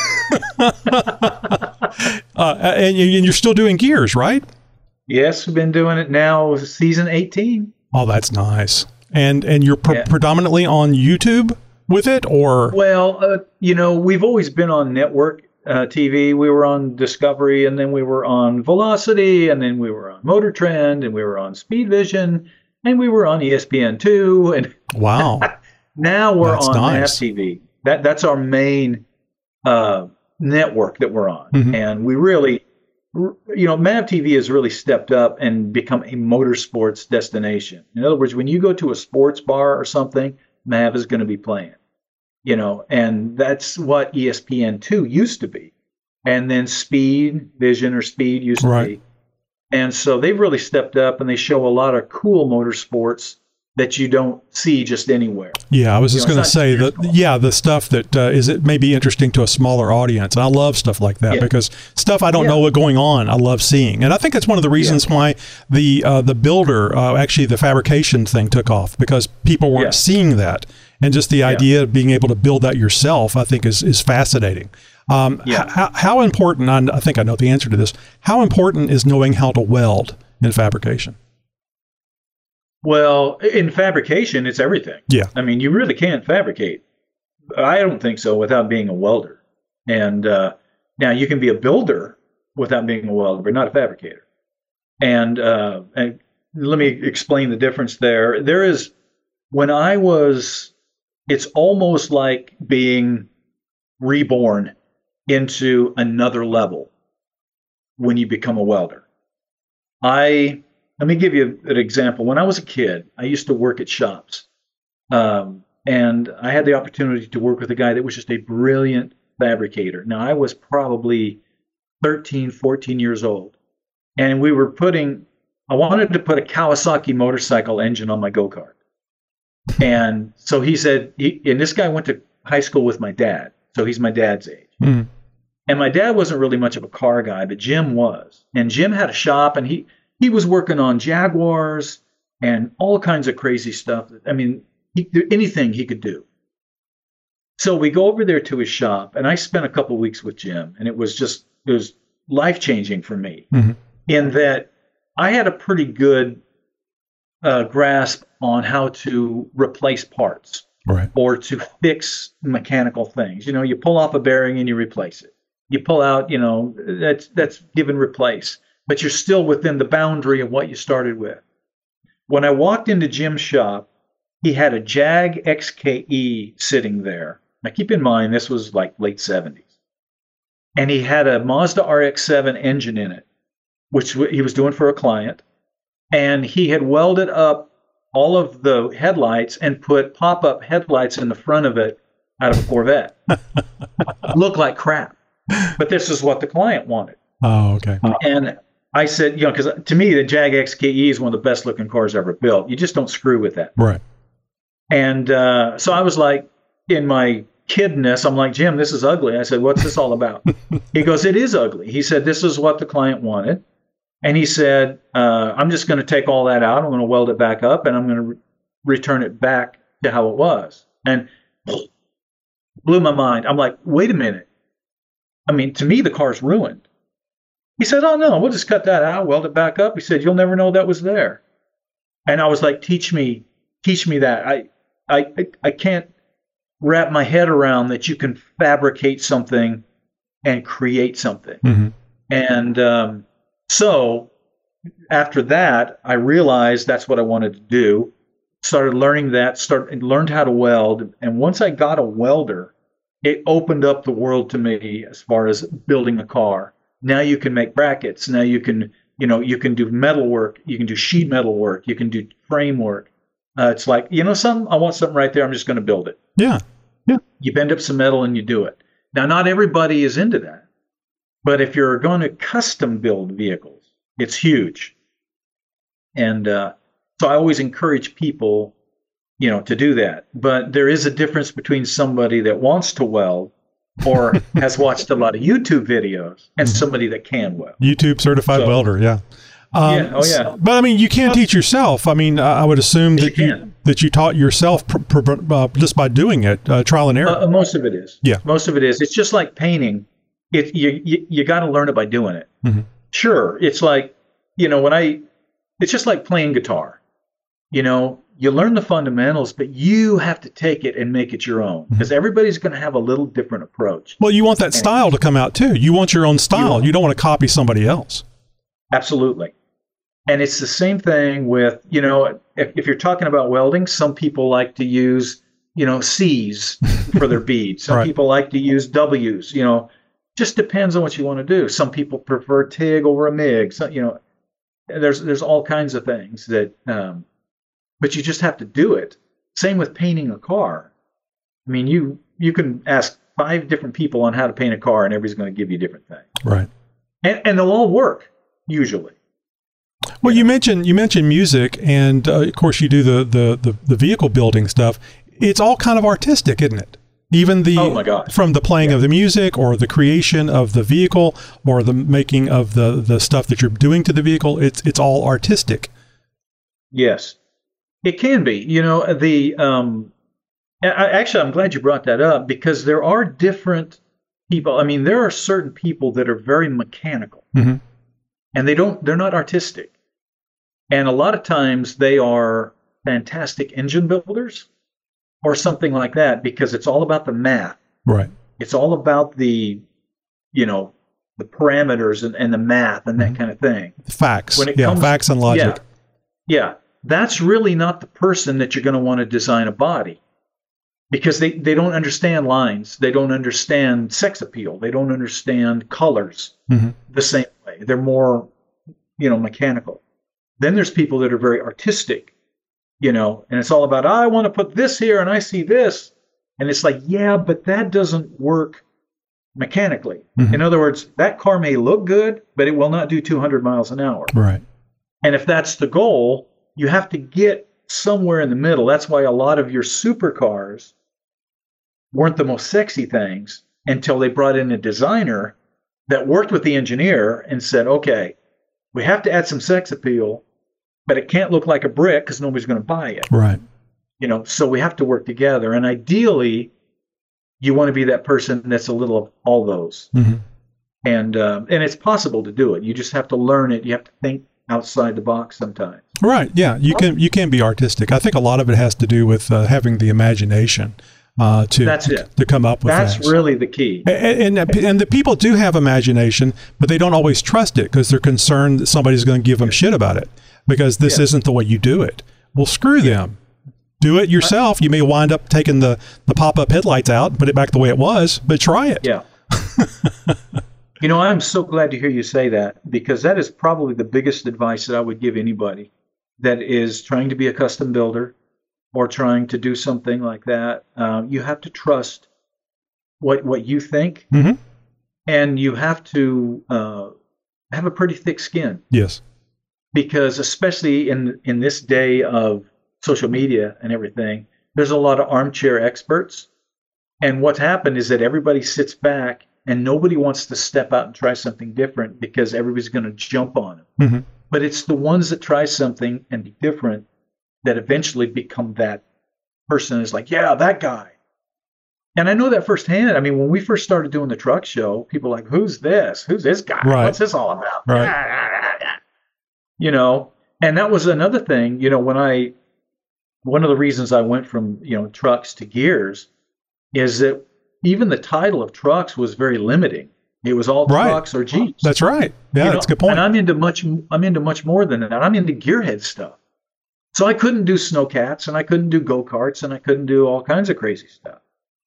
uh, and, you- and you're still doing gears, right? Yes, we've been doing it now, season eighteen. Oh, that's nice. And and you're pre- Yeah. predominantly on YouTube with it, or Well, uh, you know, we've always been on network uh, T V. We were on Discovery, and then we were on Velocity, and then we were on Motor Trend, and we were on Speed Vision, and we were on E S P N two, and wow. now we're That's on nice. MAV T V. That that's our main uh, network that we're on, Mhm. and we really, r- you know, MAV T V has really stepped up and become a motorsports destination. In other words, when you go to a sports bar or something, MAV is going to be playing. You know, and that's what E S P N two used to be, and then Speed Vision or Speed used to Right. be, and so they've really stepped up, and they show a lot of cool motorsports that you don't see just anywhere. Yeah, I was just You know, going to it's not say your that. fault. Yeah, the stuff that uh, is it may be interesting to a smaller audience. And I love stuff like that Yeah. because stuff I don't Yeah. know what going on. I love seeing, and I think that's one of the reasons why the uh, the builder uh, actually the fabrication thing took off, because people weren't Yeah. seeing that, and just the idea of being able to build that yourself, I think is is fascinating. Um, Yeah. h- how, how important? I, I think I know the answer to this. How important is knowing how to weld in fabrication? Well, in fabrication, it's everything. Yeah. I mean, you really can't fabricate. I don't think so without being a welder. And uh, now you can be a builder without being a welder, but not a fabricator. And, uh, and let me explain the difference there. There is, when I was, it's almost like being reborn into another level when you become a welder. I, let me give you an example. When I was a kid, I used to work at shops. Um, and I had the opportunity to work with a guy that was just a brilliant fabricator. Now, I was probably thirteen, fourteen years old. And we were putting, I wanted to put a Kawasaki motorcycle engine on my go-kart. And so he said, he, and this guy went to high school with my dad. So he's my dad's age. Mm. And my dad wasn't really much of a car guy, but Jim was. And Jim had a shop, and he, he was working on Jaguars and all kinds of crazy stuff. I mean, he, anything he could do. So we go over there to his shop, and I spent a couple of weeks with Jim, and it was just, it was life-changing for me Mhm. in that I had a pretty good uh, grasp on how to replace parts Right. or to fix mechanical things. You know, you pull off a bearing and you replace it. You pull out, you know, that's that's give and replace, but you're still within the boundary of what you started with. When I walked into Jim's shop, he had a Jag X K E sitting there. Now keep in mind, this was like late seventies. And he had a Mazda R X seven engine in it, which he was doing for a client. And he had welded up all of the headlights and put pop-up headlights in the front of it out of a Corvette. Looked like crap. But this is what the client wanted. Oh, okay. And I said, you know, because to me, the Jag X K E is one of the best looking cars ever built. You just don't screw with that. Right. And uh, so I was like, in my kidness, I'm like, Jim, this is ugly. I said, what's this all about? He goes, it is ugly. He said, this is what the client wanted. And he said, uh, I'm just going to take all that out. I'm going to weld it back up, and I'm going to re- return it back to how it was. And blew my mind. I'm like, wait a minute. I mean, to me, the car's ruined. He said, oh, no, we'll just cut that out, weld it back up. He said, you'll never know that was there. And I was like, teach me, teach me that. I, I, I can't wrap my head around that you can fabricate something and create something. Mm-hmm. And um, so after that, I realized that's what I wanted to do. Started learning that, started learned how to weld. And once I got a welder, it opened up the world to me as far as building a car. Now you can make brackets. Now you can, you know, you can do metal work. You can do sheet metal work. You can do frame work. Uh, it's like, you know, something, I want something right there. I'm just going to build it. Yeah. Yeah. You bend up some metal and you do it. Now, not everybody is into that. But if you're going to custom build vehicles, it's huge. And uh, so I always encourage people, you know, to do that. But there is a difference between somebody that wants to weld or has watched a lot of YouTube videos and somebody that can weld. YouTube certified So- welder, yeah. Um, Yeah, oh, yeah. But I mean, you can teach yourself. I mean, I I would assume Yes, that you you, can. that you taught yourself pr- pr- uh, just by doing it, uh, trial and error. Uh, most of it is. Yeah. Most of it is. It's just like painting. It you you, you got to learn it by doing it. Mhm. Sure, it's like, you know, when I, it's just like playing guitar. You know, you learn the fundamentals, but you have to take it and make it your own because everybody's going to have a little different approach. Well, you want that style to come out too. You want your own style. You- You don't want to copy somebody else. Absolutely. And it's the same thing with, you know, if, if you're talking about welding, some people like to use, you know, C's for their beads. Some Right. people like to use W's, you know, just depends on what you want to do. Some people prefer TIG over a MIG. So, you know, there's, there's all kinds of things that, um, but you just have to do it. Same with painting a car. I mean, you, you can ask five different people on how to paint a car and everybody's going to give you different things. Right. And, and they'll all work usually. Well, you mentioned you mentioned music, and uh, of course you do the, the the the vehicle building stuff. It's all kind of artistic, isn't it? Even the Oh, my gosh. from the playing of the music, or the creation of the vehicle, or the making of the the stuff that you're doing to the vehicle. It's it's all artistic. Yes, it can be. You know, the um, I, actually, I'm glad you brought that up because there are different people. I mean, there are certain people that are very mechanical, Mm-hmm. and they don't. They're not artistic, and a lot of times they are fantastic engine builders or something like that because it's all about the math. Right. It's all about the, you know, the parameters and, and the math and that kind of thing. Facts. When it yeah, comes- facts and logic. Yeah. Yeah. That's really not the person that you're going to want to design a body because they, they don't understand lines. They don't understand sex appeal. They don't understand colors Mhm. the same way. They're more, you know, mechanical. Then there's people that are very artistic, you know, and it's all about, I want to put this here and I see this. And it's like, yeah, but that doesn't work mechanically. Mhm. In other words, that car may look good, but it will not do two hundred miles an hour. Right. And if that's the goal, you have to get somewhere in the middle. That's why a lot of your supercars weren't the most sexy things until they brought in a designer that worked with the engineer and said, okay, we have to add some sex appeal, but it can't look like a brick because nobody's going to buy it. Right. You know, so we have to work together. And ideally, you want to be that person that's a little of all those. Mm-hmm. And um, and it's possible to do it. You just have to learn it. You have to think outside the box sometimes. Right. Yeah. You can you can be artistic. I think a lot of it has to do with uh, having the imagination uh, to That's it. to come up with That's things. really the key. And, and and the people do have imagination, but they don't always trust it because they're concerned that somebody's going to give them shit about it because this Yeah. isn't the way you do it. Well, screw them. Do it yourself. You may wind up taking the, the pop-up headlights out and put it back the way it was, but try it. Yeah. You know, I'm so glad to hear you say that because that is probably the biggest advice that I would give anybody that is trying to be a custom builder or trying to do something like that. Um, you have to trust what what you think, Mhm. and you have to uh, have a pretty thick skin. Yes. Because especially in in this day of social media and everything, there's a lot of armchair experts. And what's happened is that everybody sits back and nobody wants to step out and try something different because everybody's going to jump on them. Mm-hmm. But it's the ones that try something and be different that eventually become that person is like, yeah, that guy. And I know that firsthand. I mean, when we first started doing the truck show, people were like, who's this? Who's this guy? Right. What's this all about? Right. You know, and that was another thing, you know, when I, one of the reasons I went from, you know, trucks to gears is that even the title of trucks was very limiting. It was all right. trucks or Jeeps. That's right. Yeah, you that's know? a good point. And I'm into much, I'm into much more than that. I'm into gearhead stuff. So I couldn't do snowcats and I couldn't do go-karts and I couldn't do all kinds of crazy stuff.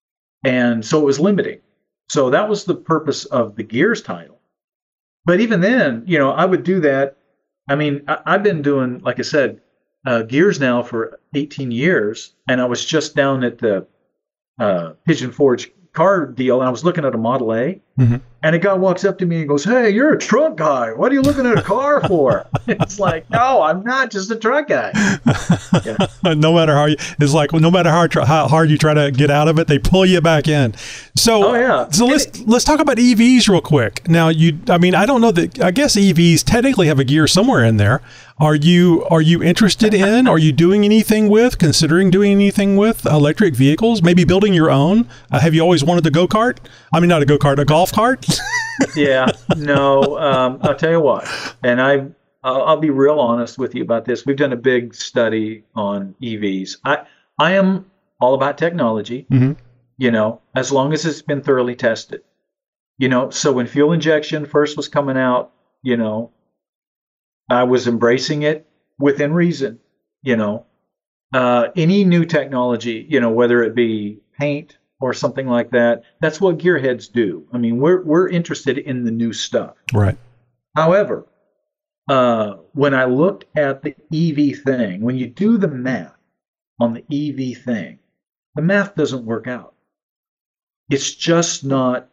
And so it was limiting. So that was the purpose of the gears title. But even then, you know, I would do that. I mean, I, I've been doing, like I said, uh, gears now for eighteen years. And I was just down at the uh, Pigeon Forge car deal and I was looking at a Model A. Mm-hmm. And a guy walks up to me and goes, hey, you're a truck guy. What are you looking at a car for? It's like, no, I'm not just a truck guy. Yeah. No matter how you, it's like, well, no matter how, how hard you try to get out of it, they pull you back in. So, oh, yeah. so let's, let's talk about E Vs real quick. Now you, I mean, I don't know that, I guess E Vs technically have a gear somewhere in there. Are you, are you interested in, are you doing anything with, considering doing anything with electric vehicles, maybe building your own? Uh, have you always wanted a go-kart? I mean, not a go-kart, a golf cart? Yeah, no, um, I'll tell you what, and I, I'll, I'll be real honest with you about this. We've done a big study on E Vs. I, I am all about technology, mm-hmm. you know, as long as it's been thoroughly tested, you know, so when fuel injection first was coming out, you know, I was embracing it within reason, you know, uh, any new technology, you know, whether it be paint or something like that. That's what gearheads do. I mean, we're we're interested in the new stuff. Right. However, uh, when I looked at the E V thing, when you do the math on the E V thing, the math doesn't work out. It's just not.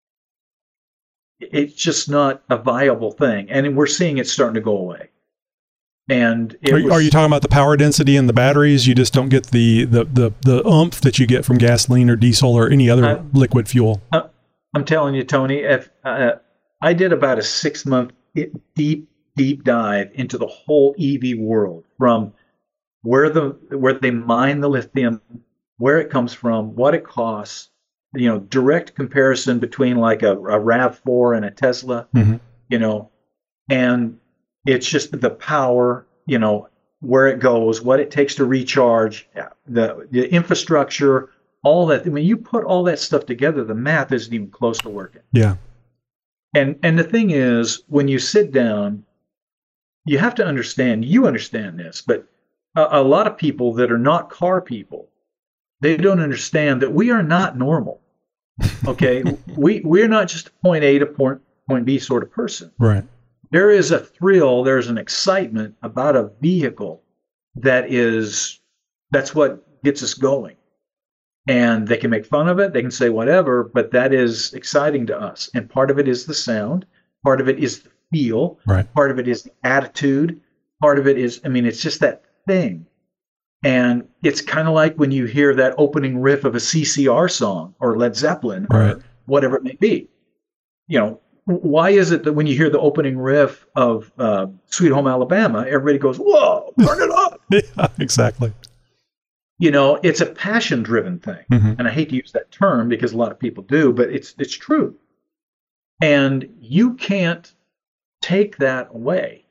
It's just not a viable thing, and we're seeing it starting to go away. And it are, you, was, are you talking about the power density in the batteries? You just don't get the the the, the oomph that you get from gasoline or diesel or any other I, liquid fuel. Uh, I'm telling you, Tony, if uh, I did about a six month deep deep dive into the whole E V world, from where the where they mine the lithium, where it comes from, what it costs, you know, direct comparison between like a, a RAV four and a Tesla, mm-hmm. you know, and it's just the power, you know, where it goes, what it takes to recharge, the the infrastructure, all that. I mean, you put all that stuff together, the math isn't even close to working. Yeah. And and the thing is, when you sit down, you have to understand, you understand this, but a, a lot of people that are not car people, they don't understand that we are not normal. Okay? we we're not just a point A to point, point B sort of person. Right. There is a thrill, there's an excitement about a vehicle that is, that's what gets us going. And they can make fun of it, they can say whatever, but that is exciting to us. And part of it is the sound, part of it is the feel, right. part of it is the attitude, part of it is, I mean, it's just that thing. And it's kind of like when you hear that opening riff of a C C R song or Led Zeppelin right. or whatever it may be. You know, why is it that when you hear the opening riff of uh, Sweet Home Alabama, everybody goes, whoa, turn it up? Yeah, exactly. You know, it's a passion-driven thing. Mm-hmm. And I hate to use that term because a lot of people do, but it's it's true. And you can't take that away.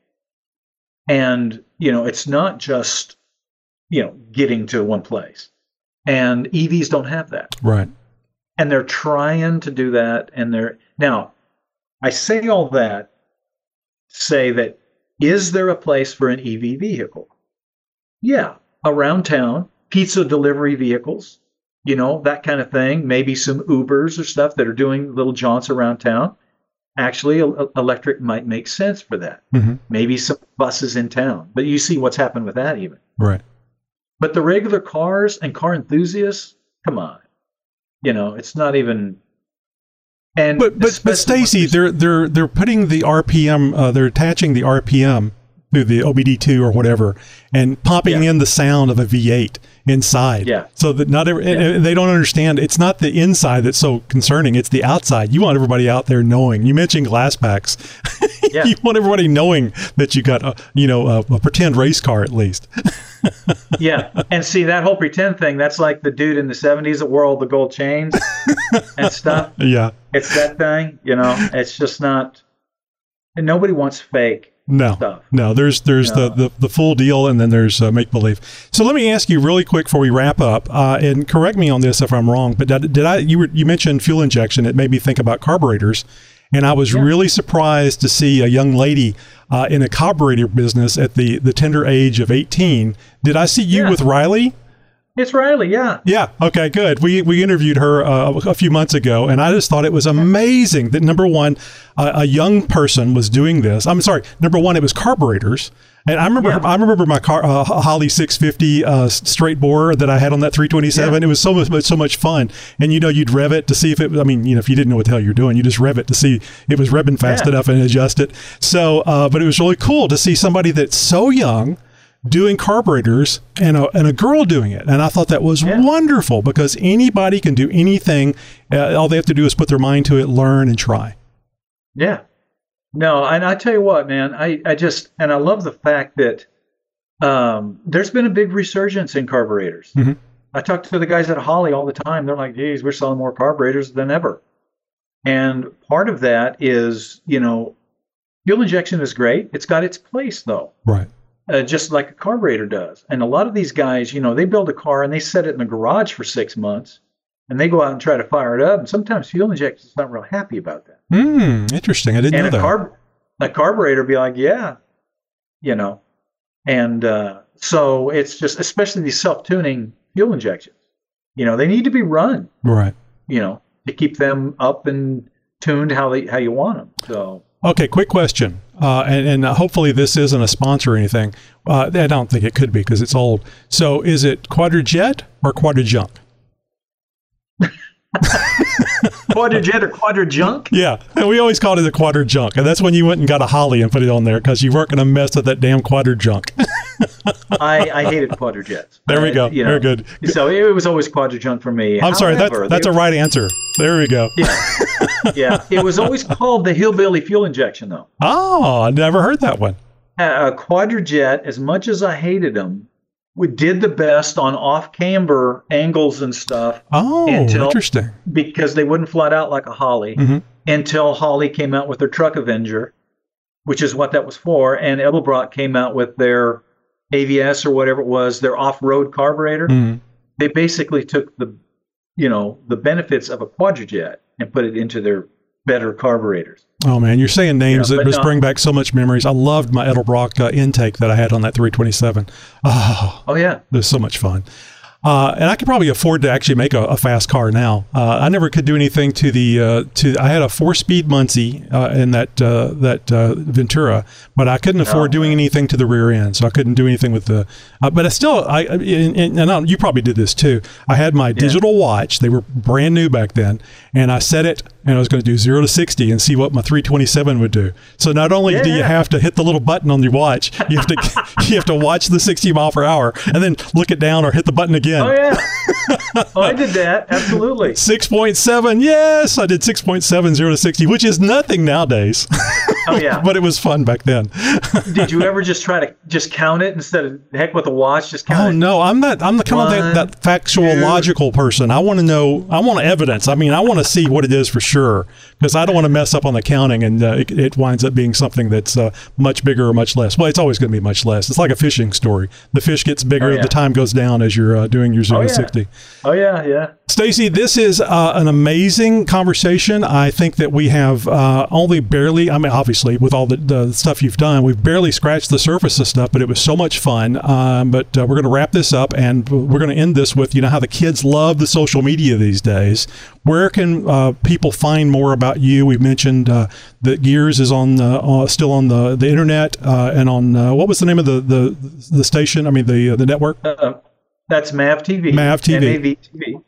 And, you know, it's not just, you know, getting to one place. And E Vs don't have that. Right. And they're trying to do that. And they're, now, I say all that to say that, is there a place for an E V vehicle? Yeah, around town, pizza delivery vehicles, you know, that kind of thing. Maybe some Ubers or stuff that are doing little jaunts around town. Actually, a, electric might make sense for that. Mm-hmm. Maybe some buses in town. But you see what's happened with that even. Right. But the regular cars and car enthusiasts, come on. You know, it's not even, And But but but especially Stacy, when they're they're they're putting the R P M, uh, they're attaching the R P M through the O B D two or whatever, and popping Yeah. in the sound of a V eight inside. Yeah. So that not every, and- and they don't understand. It's not the inside that's so concerning. It's the outside. You want everybody out there knowing. You mentioned glass packs. Yeah. You want everybody knowing that you got a, you know, a, a pretend race car at least. Yeah, and see that whole pretend thing. That's like the dude in the seventies that wore all the gold chains and stuff. Yeah. It's that thing, you know. It's just not. And nobody wants fake No, stuff. no. There's there's No. the, the the full deal, and then there's uh, make believe. So let me ask you really quick before we wrap up, uh, and correct me on this if I'm wrong. But did, did I you were you mentioned fuel injection? It made me think about carburetors, and I was Yeah. really surprised to see a young lady uh, in a carburetor business at the the tender age of eighteen. Did I see you Yeah. with Riley? It's Riley, yeah. Yeah. Okay. Good. We we interviewed her uh, a few months ago, and I just thought it was amazing that number one, uh, a young person was doing this. I'm sorry. Number one, it was carburetors, and I remember Yeah. I remember my car uh, Holly six fifty uh, straight bore that I had on that three twenty-seven. Yeah. It was so much so much fun, and you know you'd rev it to see if it. I mean, you know, if you didn't know what the hell you're doing, you just rev it to see it was revving fast Yeah. enough and adjust it. So, uh, but it was really cool to see somebody that's so young doing carburetors and a, and a girl doing it. And I thought that was Yeah. wonderful because anybody can do anything. Uh, all they have to do is put their mind to it, learn, and try. Yeah. No, and I tell you what, man, I, I just, and I love the fact that um, there's been a big resurgence in carburetors. Mhm. I talk to the guys at Holly all the time. They're like, geez, we're selling more carburetors than ever. And part of that is, you know, fuel injection is great. It's got its place, though. Right. Uh, just like a carburetor does. And a lot of these guys, you know, they build a car and they set it in the garage for six months and they go out and try to fire it up. And sometimes fuel injection's not real happy about that. Hmm. Interesting. I didn't And know a, that. carb- a carburetor be like, yeah, you know. And uh, so it's just, especially these self-tuning fuel injections, you know, they need to be run, Right. you know, to keep them up and tuned how they how you want them. So. Okay, quick question, uh, and, and hopefully this isn't a sponsor or anything. Uh, I don't think it could be because it's old. So is it Quadrajet or Quadrajunk? Quadrajet or Quadrajunk? Yeah, and we always called it a Quadrajunk, and that's when you went and got a Holly and put it on there because you weren't going to mess with that damn Quadrajunk. I, I hated Quadrajets. There we Uh, go. you know, Very good. So it was always Quadrajunk for me. I'm sorry, that's However, that's they- a right answer. There we go. Yeah, yeah. It was always called the hillbilly fuel injection, though. Oh, I never heard that one. Uh, Quadrajet, as much as I hated them, we did the best on off-camber angles and stuff Oh, Until- interesting. because they wouldn't flat out like a Holly Mhm. until Holly came out with their Truck Avenger, which is what that was for, and Edelbrock came out with their A V S or whatever it was, their off-road carburetor. Mhm. They basically took the, you know, the benefits of a Quadrajet and put it into their better carburetors. Oh man, you're saying names Yeah, that but just no. bring back so much memories. I loved my Edelbrock uh, intake that I had on that three twenty-seven. Oh, Oh yeah, it was so much fun. Uh, and I could probably afford to actually make a, a fast car now. Uh, I never could do anything to the uh, to. I had a four-speed Muncie uh, in that uh, that uh, Ventura, but I couldn't afford Oh, doing anything to the rear end, so I couldn't do anything with the. Uh, but I still, I and, and I, you probably did this too. I had my digital watch; they were brand new back then, and I set it, and I was going to do zero to sixty and see what my three twenty-seven would do. So not only do you Yeah. have to hit the little button on your watch, you have to you have to watch the sixty mile per hour, and then look it down or hit the button again. oh yeah. Oh, I did that absolutely. six point seven, yes, I did six point seven, zero to sixty, which is nothing nowadays. Oh yeah. But it was fun back then. Did you ever just try to just count it instead of heck with a watch? Just count Oh it. no, I'm not. I'm the kind of that, One, that factual, two. logical person. I want to know. I want evidence. I mean, I want to see what it is for sure because I don't want to mess up on the counting and uh, it, it winds up being something that's uh, much bigger or much less. Well, it's always going to be much less. It's like a fishing story. The fish gets bigger. Oh, yeah. The time goes down as you're uh, doing your zero Oh, to yeah. sixty. Oh yeah, yeah. Stacy, this is uh, an amazing conversation. I think that we have uh, only barely, I mean, obviously, with all the, the stuff you've done, we've barely scratched the surface of stuff, but it was so much fun. Um, but uh, we're going to wrap this up, and we're going to end this with, you know, how the kids love the social media these days. Where can uh, people find more about you? We've mentioned uh, that Gears is on uh, uh, still on the, the internet uh, and on, uh, what was the name of the, the, the station? I mean, the, uh, the network? Uh, that's M A V T V. M A V T V. M A V T V.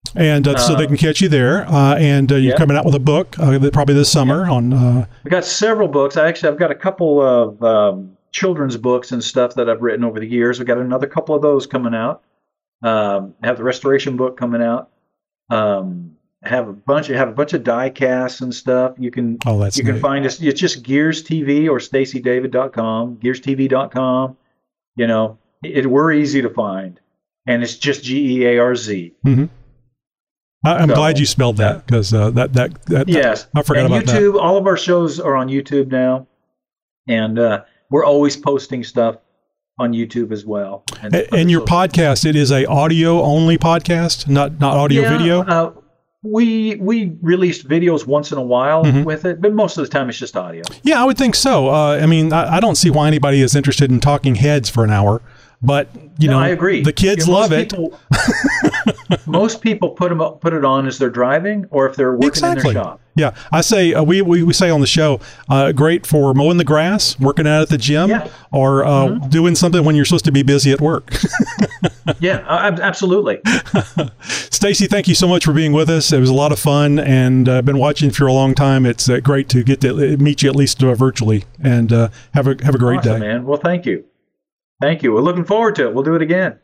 And uh, so they can catch you there. Uh, and uh, you're yeah. coming out with a book uh, probably this summer Yeah. on. Uh, I got several books. I actually I've got a couple of um, children's books and stuff that I've written over the years. I've got another couple of those coming out. Um, I have the restoration book coming out. Um, I have a bunch. I have a bunch of die casts and stuff. You can oh, that's you neat. can find us. It's just Gears T V or Stacy David dot com, Gears T V dot com. You know, it, we're easy to find, and it's just G E A R Z. Mm-hmm. I'm So, glad you spelled that because uh, that, that that Yes, I forgot and about YouTube. All of our shows are on YouTube now, and uh, we're always posting stuff on YouTube as well. And, and your social- podcast, it is a audio only podcast, not not audio Yeah, video. Uh, we we release videos once in a while Mhm. with it, but most of the time it's just audio. Yeah, I would think so. Uh, I mean, I, I don't see why anybody is interested in talking heads for an hour, but you No, know, I agree. the kids Yeah, most love it. people- most people put them up, put it on as they're driving or if they're working Exactly. in their shop. Yeah, I say uh, we, we we say on the show, uh, great for mowing the grass, working out at the gym, Yeah. or uh, Mhm. doing something when you're supposed to be busy at work. Yeah, uh, absolutely. Stacy, thank you so much for being with us. It was a lot of fun, and I've uh, been watching for a long time. It's uh, great to get to meet you at least uh, virtually, and uh, have a have a great Awesome, day, man. Well, thank you, thank you. We're looking forward to it. We'll do it again.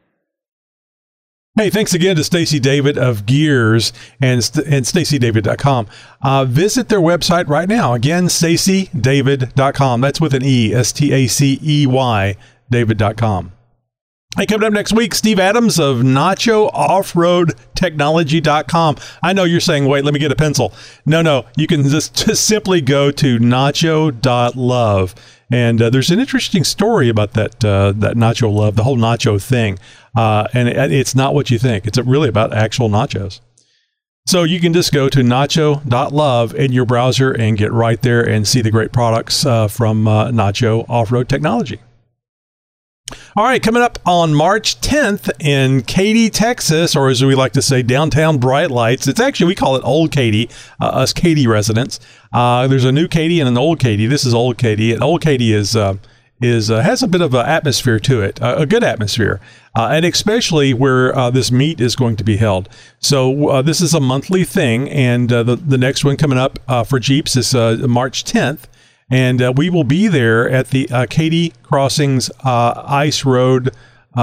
Hey, thanks again to Stacy David of Gears and st- and Stacy David dot com. Uh, visit their website right now. Again, Stacy David dot com. That's with an E, S T A C E Y, David dot com. Hey, coming up next week, Steve Adams of Nacho Off Road Technology dot com. I know you're saying, wait, let me get a pencil. No, no, you can just, just simply go to nacho dot love. And uh, there's an interesting story about that uh, that Nacho Love, the whole Nacho thing. Uh, and it, it's not what you think. It's really about actual nachos. So you can just go to nacho dot love in your browser and get right there and see the great products uh, from uh, Nacho Off-Road Technology. All right, coming up on March tenth in Katy, Texas, or as we like to say, downtown Bright Lights. It's actually, we call it Old Katy, uh, us Katy residents. Uh, there's a new Katy and an old Katy. This is Old Katy. And Old Katy is uh, is uh, has a bit of an atmosphere to it, uh, a good atmosphere, uh, and especially where uh, this meet is going to be held. So uh, this is a monthly thing, and uh, the, the next one coming up uh, for Jeeps is uh, March tenth. And uh, we will be there at the uh, Katy Crossings uh, Ice Road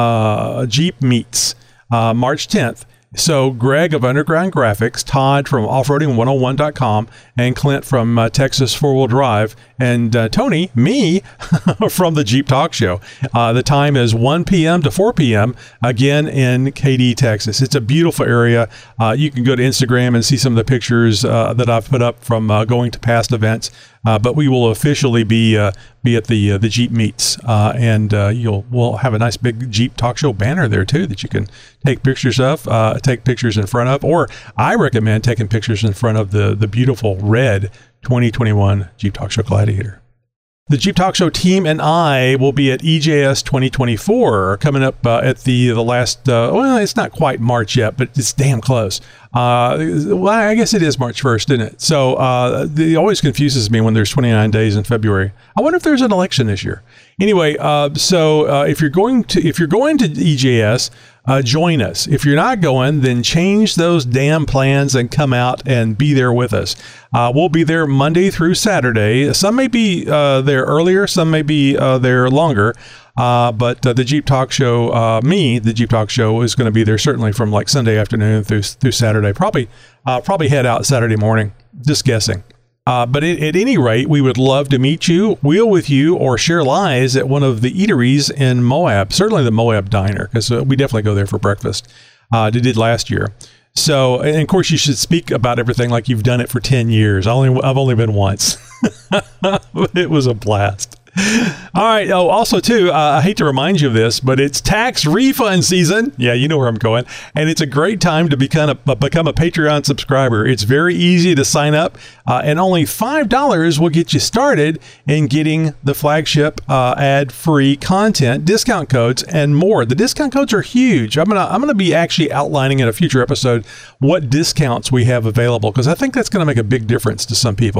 uh, Jeep Meets uh, March tenth. So Greg of Underground Graphics, Todd from Offroading one oh one dot com, and Clint from uh, Texas Four Wheel Drive, and uh, Tony, me, from the Jeep Talk Show. Uh, the time is one p.m. to four p.m., again in Katy, Texas. It's a beautiful area. Uh, you can go to Instagram and see some of the pictures uh, that I've put up from uh, going to past events. Uh, but we will officially be uh, be at the uh, the Jeep meets, uh, and uh, you'll we'll have a nice big Jeep Talk Show banner there too that you can take pictures of, uh, take pictures in front of, or I recommend taking pictures in front of the the beautiful red twenty twenty-one Jeep Talk Show Gladiator. The Jeep Talk Show team and I will be at E J S twenty twenty-four coming up uh, at the the last, uh, well, it's not quite March yet, but it's damn close. Uh, well, I guess it is March first, isn't it? So uh, it always confuses me when there's twenty-nine days in February. I wonder if there's an election this year. Anyway, uh, so uh, if you're going to if you're going to E J S, uh, join us. If you're not going, then change those damn plans and come out and be there with us. Uh, we'll be there Monday through Saturday. Some may be uh, there earlier, some may be uh, there longer. Uh, but uh, the Jeep Talk Show, uh, me, the Jeep Talk Show is going to be there certainly from like Sunday afternoon through through Saturday. Probably, uh, probably head out Saturday morning. Just guessing. Uh, but it, at any rate, we would love to meet you, wheel with you, or share lies at one of the eateries in Moab. Certainly the Moab Diner, because uh, we definitely go there for breakfast. Uh, they did last year. So, and of course, you should speak about everything like you've done it for ten years. I only, I've only been once. It was a blast. All right. Oh, also, too, uh, I hate to remind you of this, but it's tax refund season. Yeah, you know where I'm going. And it's a great time to become a, become a Patreon subscriber. It's very easy to sign up, uh, and only five dollars will get you started in getting the flagship uh, ad-free content, discount codes, and more. The discount codes are huge. I'm gonna I'm gonna be actually outlining in a future episode what discounts we have available, because I think that's going to make a big difference to some people.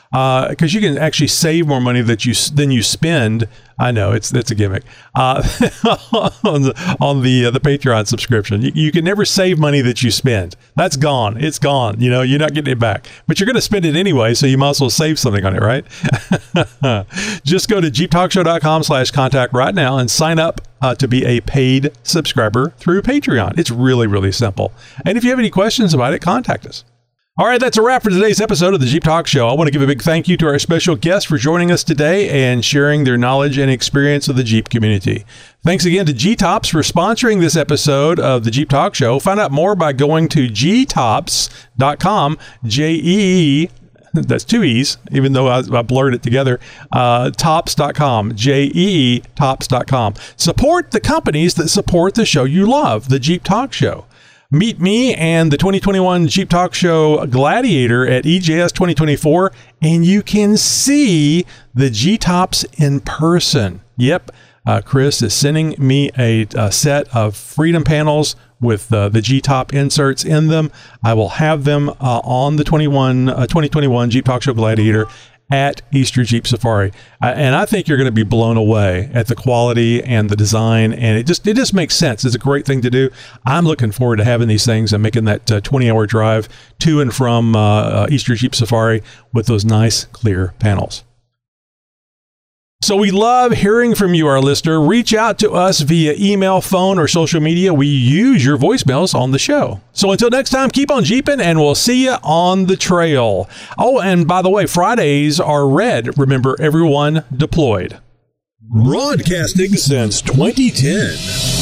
because uh, you can actually save more money that you than you spend. I know it's that's a gimmick uh, on the on the uh, the Patreon subscription. You, you can never save money that you spend. That's gone. It's gone. You know, you're not getting it back, but you're going to spend it anyway, so you might as well save something on it, right? Just go to jeep talk show dot com slash contact right now and sign up uh, to be a paid subscriber through Patreon. It's really, really simple. And if you have any questions about it, contact us. All right, that's a wrap for today's episode of the Jeep Talk Show. I want to give a big thank you to our special guests for joining us today and sharing their knowledge and experience of the Jeep community. Thanks again to G-Tops for sponsoring this episode of the Jeep Talk Show. Find out more by going to G tops dot com, J E E, that's two E's, even though I, I blurred it together, uh, tops dot com, J E E, tops dot com. Support the companies that support the show you love, the Jeep Talk Show. Meet me and the twenty twenty-one Jeep Talk Show Gladiator at E J S twenty twenty-four, and you can see the G-Tops in person. Yep, uh, Chris is sending me a, a set of Freedom panels with uh, the G-Top inserts in them. I will have them uh, on the twenty-one, uh, twenty twenty-one Jeep Talk Show Gladiator at Easter Jeep Safari. Uh, and I think you're going to be blown away at the quality and the design, and it just it just makes sense. It's a great thing to do. I'm looking forward to having these things and making that uh, twenty hour drive to and from uh, uh, Easter Jeep Safari with those nice clear panels. So we love hearing from you, our listener. Reach out to us via email, phone, or social media. We use your voicemails on the show. So until next time, keep on Jeeping, and we'll see you on the trail. Oh, and by the way, Fridays are red. Remember, everyone deployed. Broadcasting since twenty ten.